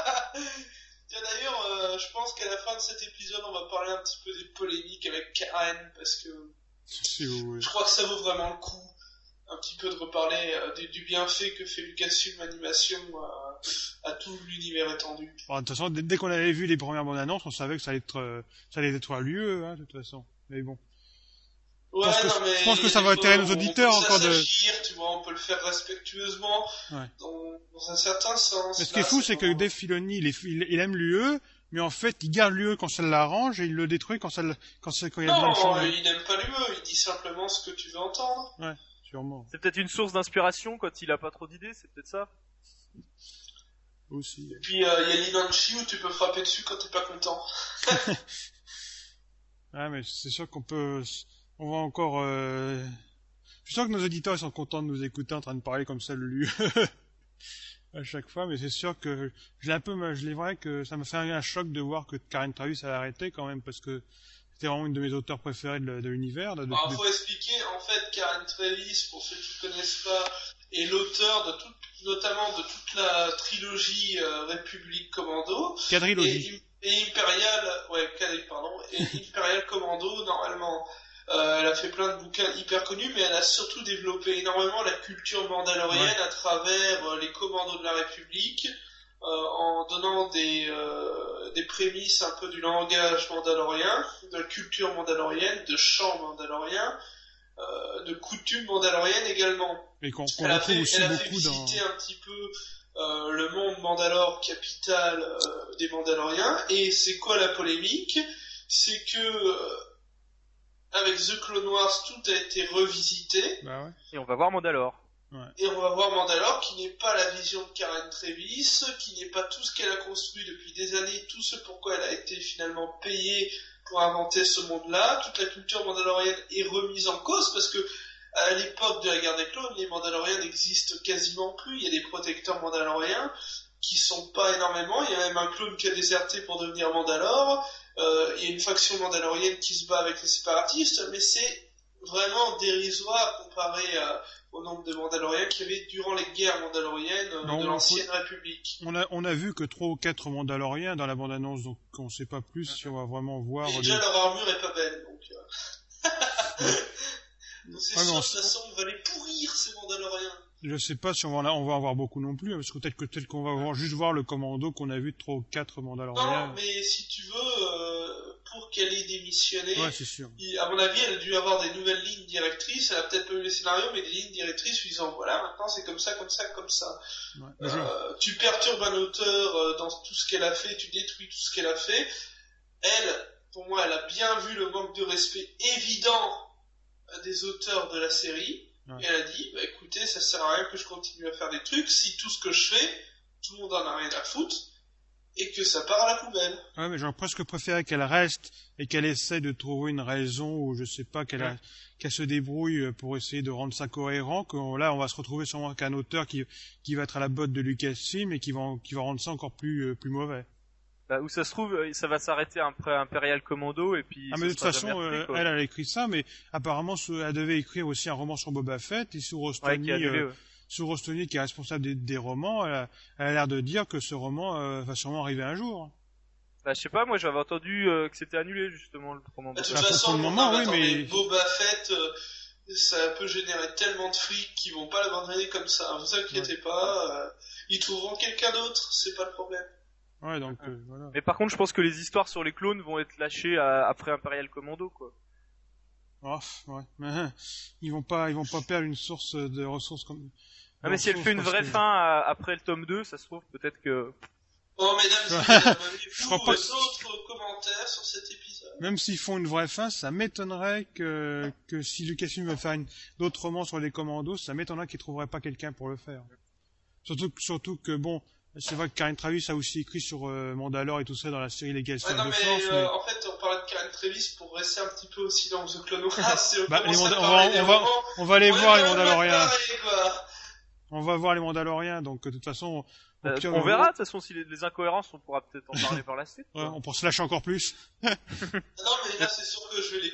Tiens, d'ailleurs, euh, je pense qu'à la fin de cet épisode, on va parler un petit peu des polémiques avec Karen, parce que si vous voulez. je crois que ça vaut vraiment le coup, un petit peu de reparler euh, du, du bienfait que fait Lucasfilm Animation euh, à tout l'univers étendu. Bon, de toute façon, dès, dès qu'on avait vu les premières bandes annonces, on savait que ça allait être, euh, ça allait être à l'U E, hein, de toute façon. Mais bon. Ouais, pense que- non, mais je pense que ça va il faut- intéresser nos auditeurs on peut encore de- s'assagir, tu vois, on peut le faire respectueusement, Ouais. dans, dans un certain sens. Mais ce qui Là, est fou, c'est que vraiment- Dave Filoni, il, est- il, il aime l'U E, mais en fait, il garde l'U E quand ça l'arrange et il le détruit quand ça, le- quand, c'est- quand il y a besoin de Non, changer. il n'aime pas l'U E, il dit simplement ce que tu veux entendre. Sûrement. C'est peut-être une source d'inspiration quand il a pas trop d'idées, c'est peut-être ça. Aussi. Et puis, euh, il y a l'Inanchi où tu peux frapper dessus quand t'es pas content. Ouais, mais c'est sûr qu'on peut, on va encore, euh... je suis sûr que nos auditeurs ils sont contents de nous écouter en train de parler comme ça de l'U E à chaque fois, mais c'est sûr que je l'ai un peu, je l'ai vrai que ça m'a fait un choc de voir que Karen Travis a arrêté quand même parce que c'était vraiment une de mes auteurs préférés de, de l'univers. De, de- Alors, de- faut expliquer, en fait, Karen Travis, pour ceux qui connaissent pas, est l'auteur de toute, notamment de toute la trilogie euh, République Commando. Quadrilogie. Et, et Imperial, ouais, Quadri- pardon, et Imperial Commando, normalement, euh, elle a fait plein de bouquins hyper connus, mais elle a surtout développé énormément la culture mandalorienne Ouais. à travers euh, les commandos de la République, euh, en donnant des, euh, des prémices un peu du langage mandalorien, de la culture mandalorienne, de chants mandaloriens, euh, de coutumes mandaloriennes également. Mais qu'on qu'on Elle a retrouve fait, aussi elle a fait beaucoup dans. visiter un petit peu euh, le monde Mandalore, capitale euh, des Mandaloriens. Et c'est quoi la polémique? C'est que euh, avec The Clone Wars, tout a été revisité. Bah ouais. Et on va voir Mandalore. Et on va voir Mandalore qui n'est pas la vision de Karen Travis, qui n'est pas tout ce qu'elle a construit depuis des années, tout ce pourquoi elle a été finalement payée pour inventer ce monde-là. Toute la culture mandalorienne est remise en cause parce que à l'époque de la guerre des clones, les Mandaloriens n'existent quasiment plus. Il y a des protecteurs mandaloriens qui sont pas énormément. Il y a même un clone qui a déserté pour devenir Mandalore. Euh, il y a une faction mandalorienne qui se bat avec les séparatistes, mais c'est vraiment dérisoire comparé à, au nombre de Mandaloriens qu'il y avait durant les guerres mandaloriennes euh, Non, de on- l'ancienne République. On a, on a vu que trois ou quatre Mandaloriens dans la bande-annonce, donc on sait pas plus si on va vraiment voir. Et des- déjà leur armure est pas belle, donc... Euh... donc c'est Ah sûr, non, de toute façon, on va les pourrir, ces Mandaloriens. Je sais pas si on va, en a- on va en voir beaucoup non plus, hein, parce que peut-être que peut-être qu'on va voir, juste voir le commando qu'on a vu de trois ou quatre Mandaloriens. Non, mais si tu veux, euh, pour qu'elle ait démissionné, Ouais, c'est sûr. il- à mon avis, elle a dû avoir des nouvelles lignes directrices. Elle a peut-être pas eu les scénarios, mais des lignes directrices où ils disant voilà, maintenant c'est comme ça, comme ça, comme ça. Ouais. Mais je- Euh, tu perturbes un auteur euh, dans tout ce qu'elle a fait, tu détruis tout ce qu'elle a fait. Elle, pour moi, elle a bien vu le manque de respect évident des auteurs de la série, ouais. Et elle a dit, bah écoutez, ça sert à rien que je continue à faire des trucs, si tout ce que je fais, tout le monde en a rien à foutre, et que ça part à la poubelle. Ouais, mais j'aurais presque préféré qu'elle reste et qu'elle essaie de trouver une raison, ou je sais pas, qu'elle, ouais. a, qu'elle se débrouille pour essayer de rendre ça cohérent, que là, on va se retrouver sûrement avec un auteur qui, qui va être à la botte de Lucasfilm et qui va, qui va rendre ça encore plus, plus mauvais. Bah, où ça se trouve, ça va s'arrêter après Imperial Commando et puis. Ah mais de toute façon, repris, elle, elle a écrit ça, mais apparemment, elle devait écrire aussi un roman sur Boba Fett et sur Rostoni, ouais, euh, ouais. sur Rostoni qui est responsable des, des romans, elle a, elle a l'air de dire que ce roman euh, va sûrement arriver un jour. Bah je sais pas, moi j'avais entendu euh, que c'était annulé justement le roman. Bah, de toute façon, pour le moment, oui, mais Boba Fett, euh, ça peut générer tellement de fric qu'ils vont pas l'abandonner comme ça. Vous inquiétez ouais. pas, euh, ils trouveront quelqu'un d'autre, c'est pas le problème. Ouais, donc, euh, voilà. Mais par contre, je pense que les histoires sur les clones vont être lâchées à, après Imperial Commando, quoi. Oh, ouais. Mais, hein, ils vont pas, ils vont pas perdre une source de ressources comme. Ah, mais si elle fait une vraie que... fin à, après le tome deux, ça se trouve, peut-être que. Oh, mesdames et messieurs, je crois pas d'autres commentaires sur cet épisode. Même s'ils font une vraie fin, ça m'étonnerait que, que si Lucasfilm veut faire une, d'autres romans sur les commandos, ça m'étonnerait qu'ils trouveraient pas quelqu'un pour le faire. Surtout, surtout que bon, c'est vrai que Karen Traviss a aussi écrit sur euh, Mandalore et tout ça dans la série Legacy ouais, of the the Force. Mais... Euh, en fait, on parlait de Karen Traviss pour rester un petit peu aussi dans The Clone Wars. bah, les Manda- on, va, on, va, on va aller on voir les Mandaloriens. On va voir les Mandaloriens, donc de toute façon... Euh, on verra, de toute façon, si les, les incohérences, on pourra peut-être en parler par la suite. Ouais, on pourra se lâcher encore plus. non, mais là, c'est sûr que je vais les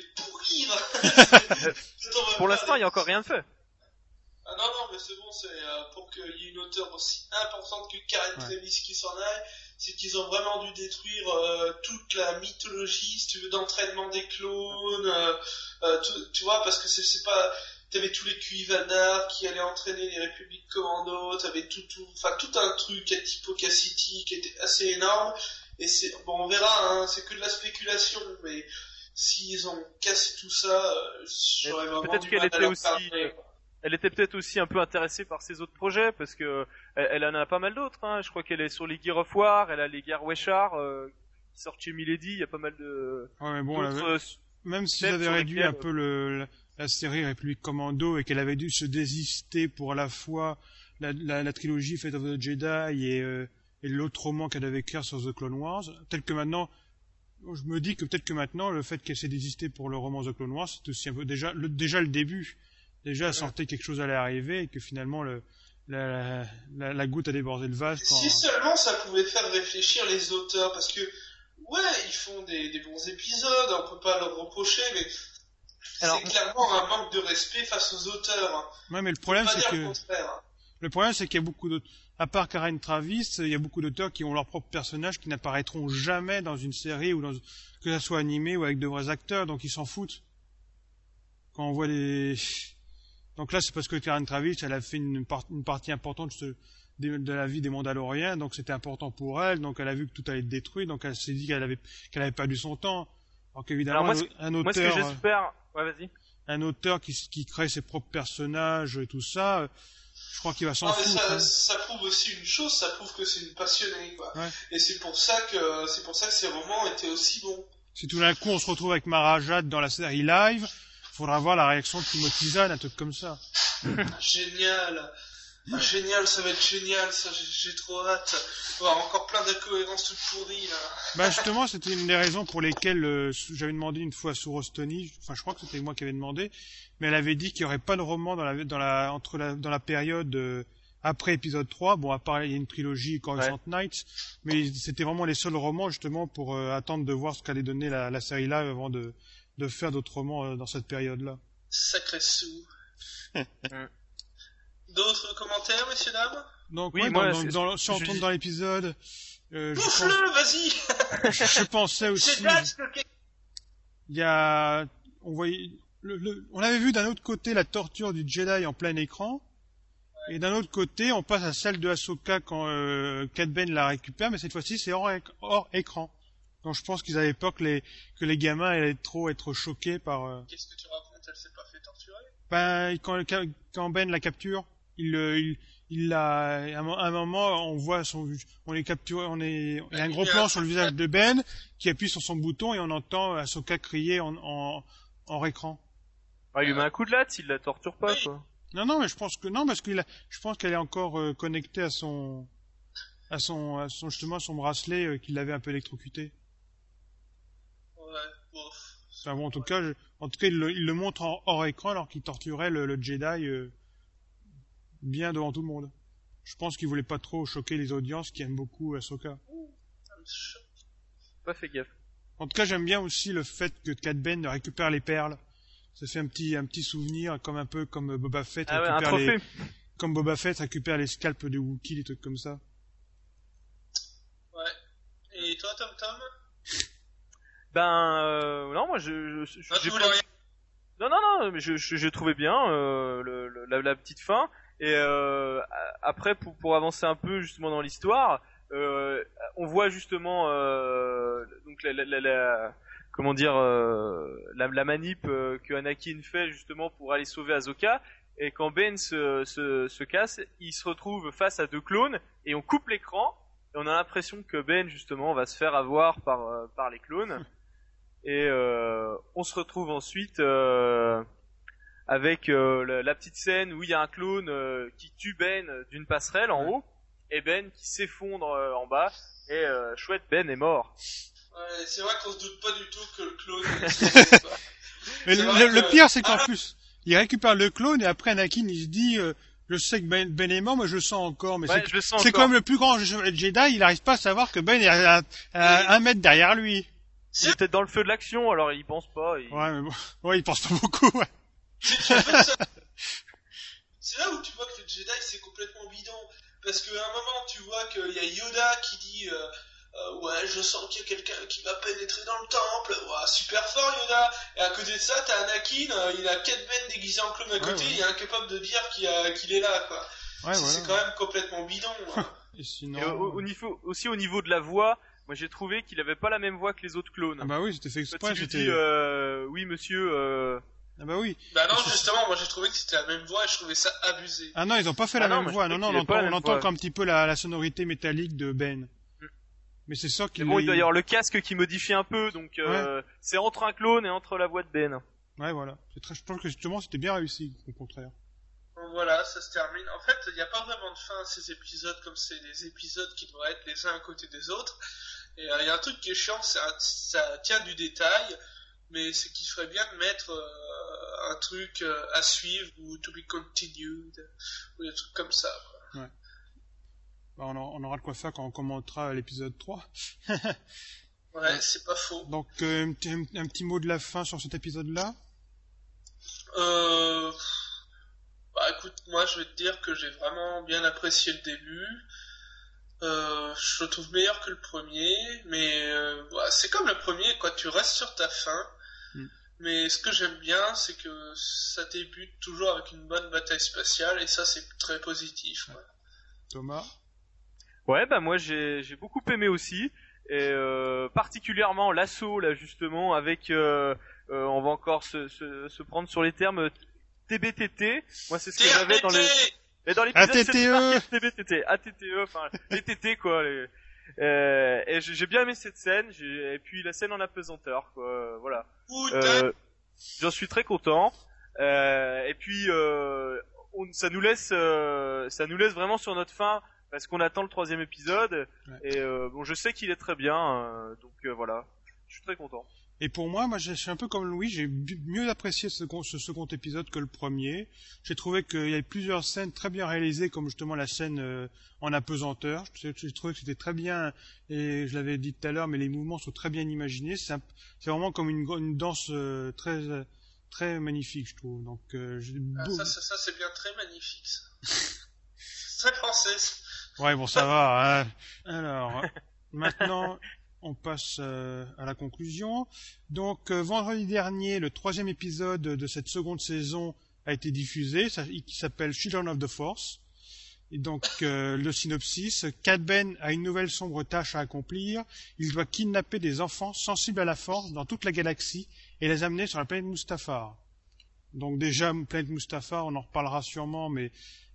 pourrir. Pour l'instant, il n'y a encore rien de fait. Ah non, non, mais c'est bon, c'est euh, pour qu'il y ait une auteure aussi importante que Karen ouais. Traviss qui s'en aille, c'est qu'ils ont vraiment dû détruire euh, toute la mythologie, si tu veux, d'entraînement des clones, euh, euh, tout, tu vois, parce que c'est, c'est pas... T'avais tous les Q I Vadar qui allaient entraîner les Républiques Commando, t'avais tout, tout, enfin tout un truc à Typo Cassidy qui était assez énorme, et c'est, bon on verra, hein, c'est que de la spéculation, mais s'ils ont cassé tout ça, j'aurais vraiment peut-être du qu'elle mal était à leur aussi, parler. Elle était peut-être aussi un peu intéressée par ses autres projets, parce que elle, elle en a pas mal d'autres, hein. Je crois qu'elle est sur les Gear of War, elle a les Gear Weshar, euh, qui sortent chez Milady, il y a pas mal de, ouais, mais bon, d'autres, avait... même s'ils avaient réduit lesquels... un peu le, la, la série République Commando et qu'elle avait dû se désister pour à la fois la, la, la trilogie Fate of the Jedi et, euh, et l'autre roman qu'elle avait écrit sur The Clone Wars, tel que maintenant, je me dis que peut-être que maintenant, le fait qu'elle s'est désistée pour le roman The Clone Wars, c'est aussi un peu déjà le, déjà le début. Déjà, elle sentait quelque chose allait arriver et que finalement, le, la, la, la goutte a débordé le vase. Si seulement ça pouvait faire réfléchir les auteurs, parce que, ouais, ils font des, des bons épisodes, on peut pas leur reprocher, mais alors, c'est clairement un manque de respect face aux auteurs. Ouais, mais le problème, c'est que, le, le problème, c'est qu'il y a beaucoup d'autres, à part Karen Traviss, il y a beaucoup d'auteurs qui ont leurs propres personnages qui n'apparaîtront jamais dans une série ou dans, que ça soit animé ou avec de vrais acteurs, donc ils s'en foutent. Quand on voit les, donc là, c'est parce que Karen Traviss, elle a fait une, part, une partie importante de, de, de la vie des Mandaloriens, donc c'était important pour elle, donc elle a vu que tout allait être détruit, donc elle s'est dit qu'elle avait, qu'elle avait perdu son temps. Alors qu'évidemment, Alors moi, un auteur, moi, ce que j'espère, ouais, vas-y. Un auteur qui, qui crée ses propres personnages et tout ça, je crois qu'il va s'en non, foutre. Ça, hein. ça prouve aussi une chose, ça prouve que c'est une passionnée, quoi. Ouais. Et c'est pour ça que, c'est pour ça que ces romans étaient aussi bons. Si tout d'un coup on se retrouve avec Marajad dans la série live, faudra voir la réaction de Timothy Zahn, un truc comme ça. Génial. Ah, génial, ça va être génial, ça, j'ai, j'ai trop hâte. Il va y avoir encore plein d'incohérences toutes pourries, là. Bah, justement, c'était une des raisons pour lesquelles euh, j'avais demandé une fois à Sourostoni, enfin, je crois que c'était moi qui avais demandé, mais elle avait dit qu'il y aurait pas de roman dans la, dans la, entre la, dans la période, euh, après épisode trois. Bon, à part, il y a une trilogie, Coruscant ouais. Knights, mais c'était vraiment les seuls romans, justement, pour euh, attendre de voir ce qu'allait donner la, la série live avant de, de faire d'autres romans euh, dans cette période-là. Sacré sou. D'autres commentaires, messieurs, dames? Donc, oui, ouais, moi, dans, dans, dans, si on retourne dans l'épisode, euh, Bouffe-le, pense... vas-y! je, je pensais aussi, il y a, on voyait, le, le, on avait vu d'un autre côté la torture du Jedi en plein écran, ouais. Et d'un autre côté, on passe à celle de Ahsoka quand, euh, Cad Bane la récupère, mais cette fois-ci, c'est hors, hors écran. Donc, je pense qu'ils avaient peur que les, que les gamins allaient trop être choqués par, euh... Qu'est-ce que tu racontes? Elle s'est pas fait torturer? Ben, quand, quand Ben la capture. il, il, il a, à un moment, on voit son, on est capturé, on est, il y a un gros plan sur le visage de Ben, qui appuie sur son bouton et on entend Ahsoka crier en, en, en écran. Ah, il lui met un coup de latte, il la torture pas, quoi. Non, non, mais je pense que, non, parce qu'il a, je pense qu'elle est encore euh, connectée à son, à son, à son, justement, à son bracelet euh, qui l'avait un peu électrocuté. Ouais, bof. Enfin bon, en tout cas, je, en tout cas, il le, il le montre en, hors écran alors qu'il torturait le, le Jedi euh, bien devant tout le monde. Je pense qu'il voulait pas trop choquer les audiences qui aiment beaucoup Ahsoka. Pas fait gaffe. En tout cas, j'aime bien aussi le fait que Cad Bane récupère les perles. Ça fait un petit, un petit souvenir, comme un peu comme Boba Fett ah ouais, un récupère trophée. les, comme Boba Fett récupère les scalps de Wookiee, des trucs comme ça. Ouais. Et toi, Tom Tom? Ben, euh, non, moi, je, je, je ah, j'ai pas... rien. Non, non, non, mais je, je, je trouvais bien euh, le, le, la, la petite fin. Et euh, après, pour, pour avancer un peu justement dans l'histoire, euh, on voit justement euh, donc la, la, la, la comment dire euh, la, la manip euh, que Anakin fait justement pour aller sauver Ahsoka. Et quand Ben se, se, se casse, il se retrouve face à deux clones et on coupe l'écran et on a l'impression que Ben justement va se faire avoir par euh, par les clones. Et euh, on se retrouve ensuite euh, avec euh, la, la petite scène où il y a un clone euh, qui tue Ben d'une passerelle en haut et Ben qui s'effondre euh, en bas et euh, chouette, Ben est mort. Ouais, c'est vrai qu'on se doute pas du tout que le clone. Mais le, le, le pire c'est qu'en ah, plus il récupère le clone et après Anakin il se dit euh, je sais que Ben, Ben est mort mais je le sens encore. Mais ouais, c'est, c'est encore. Comme le plus grand Jedi, il n'arrive pas à savoir que Ben est à, à, à un mètre derrière lui. Il est peut-être dans le feu de l'action, alors il pense pas. Il... Ouais, mais bon, ouais, il pense pas beaucoup, ouais. C'est là où tu vois que le Jedi c'est complètement bidon. Parce qu'à un moment tu vois qu'il y a Yoda qui dit euh, euh, ouais, je sens qu'il y a quelqu'un qui va pénétrer dans le temple. Ouais, super fort Yoda. Et à côté de ça, t'as Anakin, euh, il a Cad Bane déguisé en clone à côté, ouais, ouais. Il est incapable de dire qu'il, a, qu'il est là, quoi. Ouais, c'est, voilà. C'est quand même complètement bidon. Hein. Et sinon... Et au, au niveau, aussi au niveau de la voix. Moi j'ai trouvé qu'il avait pas la même voix que les autres clones. Ah bah oui, c'était fait exprès. Quand il lui dit euh, oui monsieur. Euh... Ah bah oui. Bah non, justement, moi j'ai trouvé que c'était la même voix et je trouvais ça abusé. Ah non, ils ont pas fait ah la non, même voix. Non, non, on entend, on entend un petit peu la, la sonorité métallique de Ben. Mm. Mais c'est ça qu'il. Bon, il doit y avoir le casque qui modifie un peu, donc euh, ouais. C'est entre un clone et entre la voix de Ben. Ouais, voilà. C'est très, je pense que justement c'était bien réussi, au contraire. Donc voilà, ça se termine. En fait, il n'y a pas vraiment de fin à ces épisodes, comme c'est des épisodes qui devraient être les uns à côté des autres. Et il euh, y a un truc qui est chiant, c'est un, ça tient du détail, mais c'est qu'il ferait bien de mettre euh, un truc euh, à suivre ou to be continued ou des trucs comme ça. Quoi. Ouais. Bah, on, a, on aura de quoi faire quand on commentera l'épisode trois. Ouais, c'est pas faux. Donc euh, un, petit, un, un petit mot de la fin sur cet épisode-là. Euh, bah écoute, moi je vais te dire que j'ai vraiment bien apprécié le début. Euh, je le trouve meilleur que le premier, mais euh, ouais, c'est comme le premier, quoi. Tu restes sur ta faim, mm. Mais ce que j'aime bien, c'est que ça débute toujours avec une bonne bataille spatiale, et ça, c'est très positif. Ouais. Thomas ? Ouais, bah moi j'ai j'ai beaucoup aimé aussi, et euh, particulièrement l'assaut là justement avec, euh, euh, on va encore se, se se prendre sur les termes T B T T. Moi c'est ce que j'avais dans les Et dans l'épisode, A T T E. c'est T B T T, A T T E, enfin, les T T, quoi, les, euh, et j'ai bien aimé cette scène, j'ai, et puis la scène en apesanteur, quoi, voilà. Euh, j'en suis très content, euh, et puis, euh, on, ça nous laisse, euh, ça nous laisse vraiment sur notre faim, parce qu'on attend le troisième épisode, ouais. Et, euh, bon, je sais qu'il est très bien, euh, donc, euh, voilà. Je suis très content. Et pour moi, moi, je suis un peu comme Louis, j'ai mieux apprécié ce, ce second épisode que le premier. J'ai trouvé qu'il y avait plusieurs scènes très bien réalisées, comme justement la scène euh, en apesanteur. J'ai trouvé que c'était très bien, et je l'avais dit tout à l'heure, mais les mouvements sont très bien imaginés. C'est, un, c'est vraiment comme une, une danse euh, très très magnifique, je trouve. Donc, euh, j'ai ah, beau... ça, ça, ça, c'est bien très magnifique, ça. C'est très français. Ouais, bon, ça va. Hein. Alors, maintenant... On passe euh, à la conclusion. Donc, euh, vendredi dernier, le troisième épisode de cette seconde saison a été diffusé, ça, qui s'appelle Children of the Force. Et donc, euh, le synopsis, Cad Bane a une nouvelle sombre tâche à accomplir. Il doit kidnapper des enfants sensibles à la Force dans toute la galaxie et les amener sur la planète Mustafar. Donc déjà, planète Mustafar, on en reparlera sûrement, mais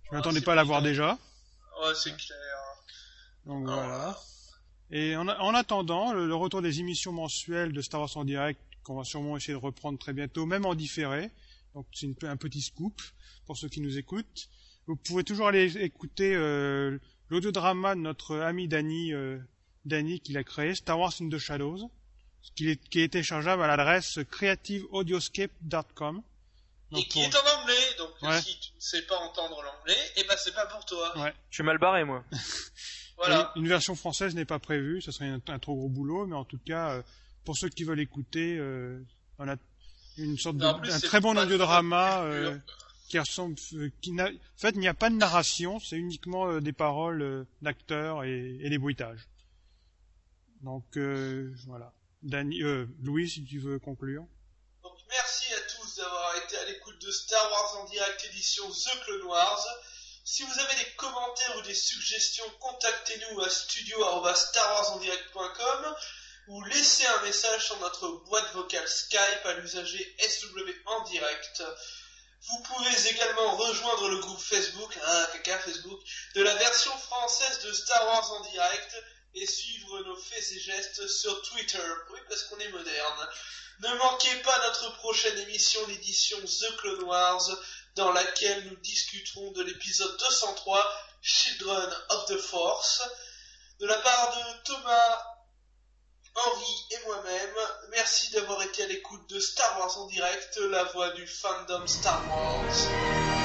Je m'attendais pas à l'avoir déjà. Ouais, c'est clair. Donc Ah. voilà. Et en, en attendant, le, le retour des émissions mensuelles de Star Wars en direct, qu'on va sûrement essayer de reprendre très bientôt, même en différé. Donc c'est une, un petit scoop pour ceux qui nous écoutent. Vous pouvez toujours aller écouter euh, l'audiodrama de notre ami Danny, euh, Danny qui l'a créé, Star Wars in the Shadows, qui est, qui est téléchargeable à l'adresse creative audioscape point com. Et qui est en anglais, donc ouais. Si tu ne sais pas entendre l'anglais, et ben c'est pas pour toi. Ouais. Je suis mal barré, moi. Voilà. Et une version française n'est pas prévue, ça serait un, un trop gros boulot, mais en tout cas, euh, pour ceux qui veulent écouter, euh, on a une sorte de, plus, un très bon audiodrama euh, euh, qui ressemble, euh, qui n'a, en fait, il n'y a pas de narration, c'est uniquement euh, des paroles euh, d'acteurs et, et des bruitages. Donc euh, voilà. Dani, euh, Louis, si tu veux conclure. Donc merci à tous d'avoir été à l'écoute de Star Wars en direct édition The Clone Wars. Si vous avez des commentaires ou des suggestions, contactez-nous à studio arobase star wars en direct point com ou laissez un message sur notre boîte vocale Skype à l'usager S W en direct. Vous pouvez également rejoindre le groupe Facebook, ah caca Facebook, de la version française de Star Wars en direct et suivre nos faits et gestes sur Twitter, oui parce qu'on est moderne. Ne manquez pas notre prochaine émission, l'édition The Clone Wars, dans laquelle nous discuterons de l'épisode deux cent trois, Children of the Force. De la part de Thomas, Henri et moi-même, merci d'avoir été à l'écoute de Star Wars en direct, la voix du fandom Star Wars.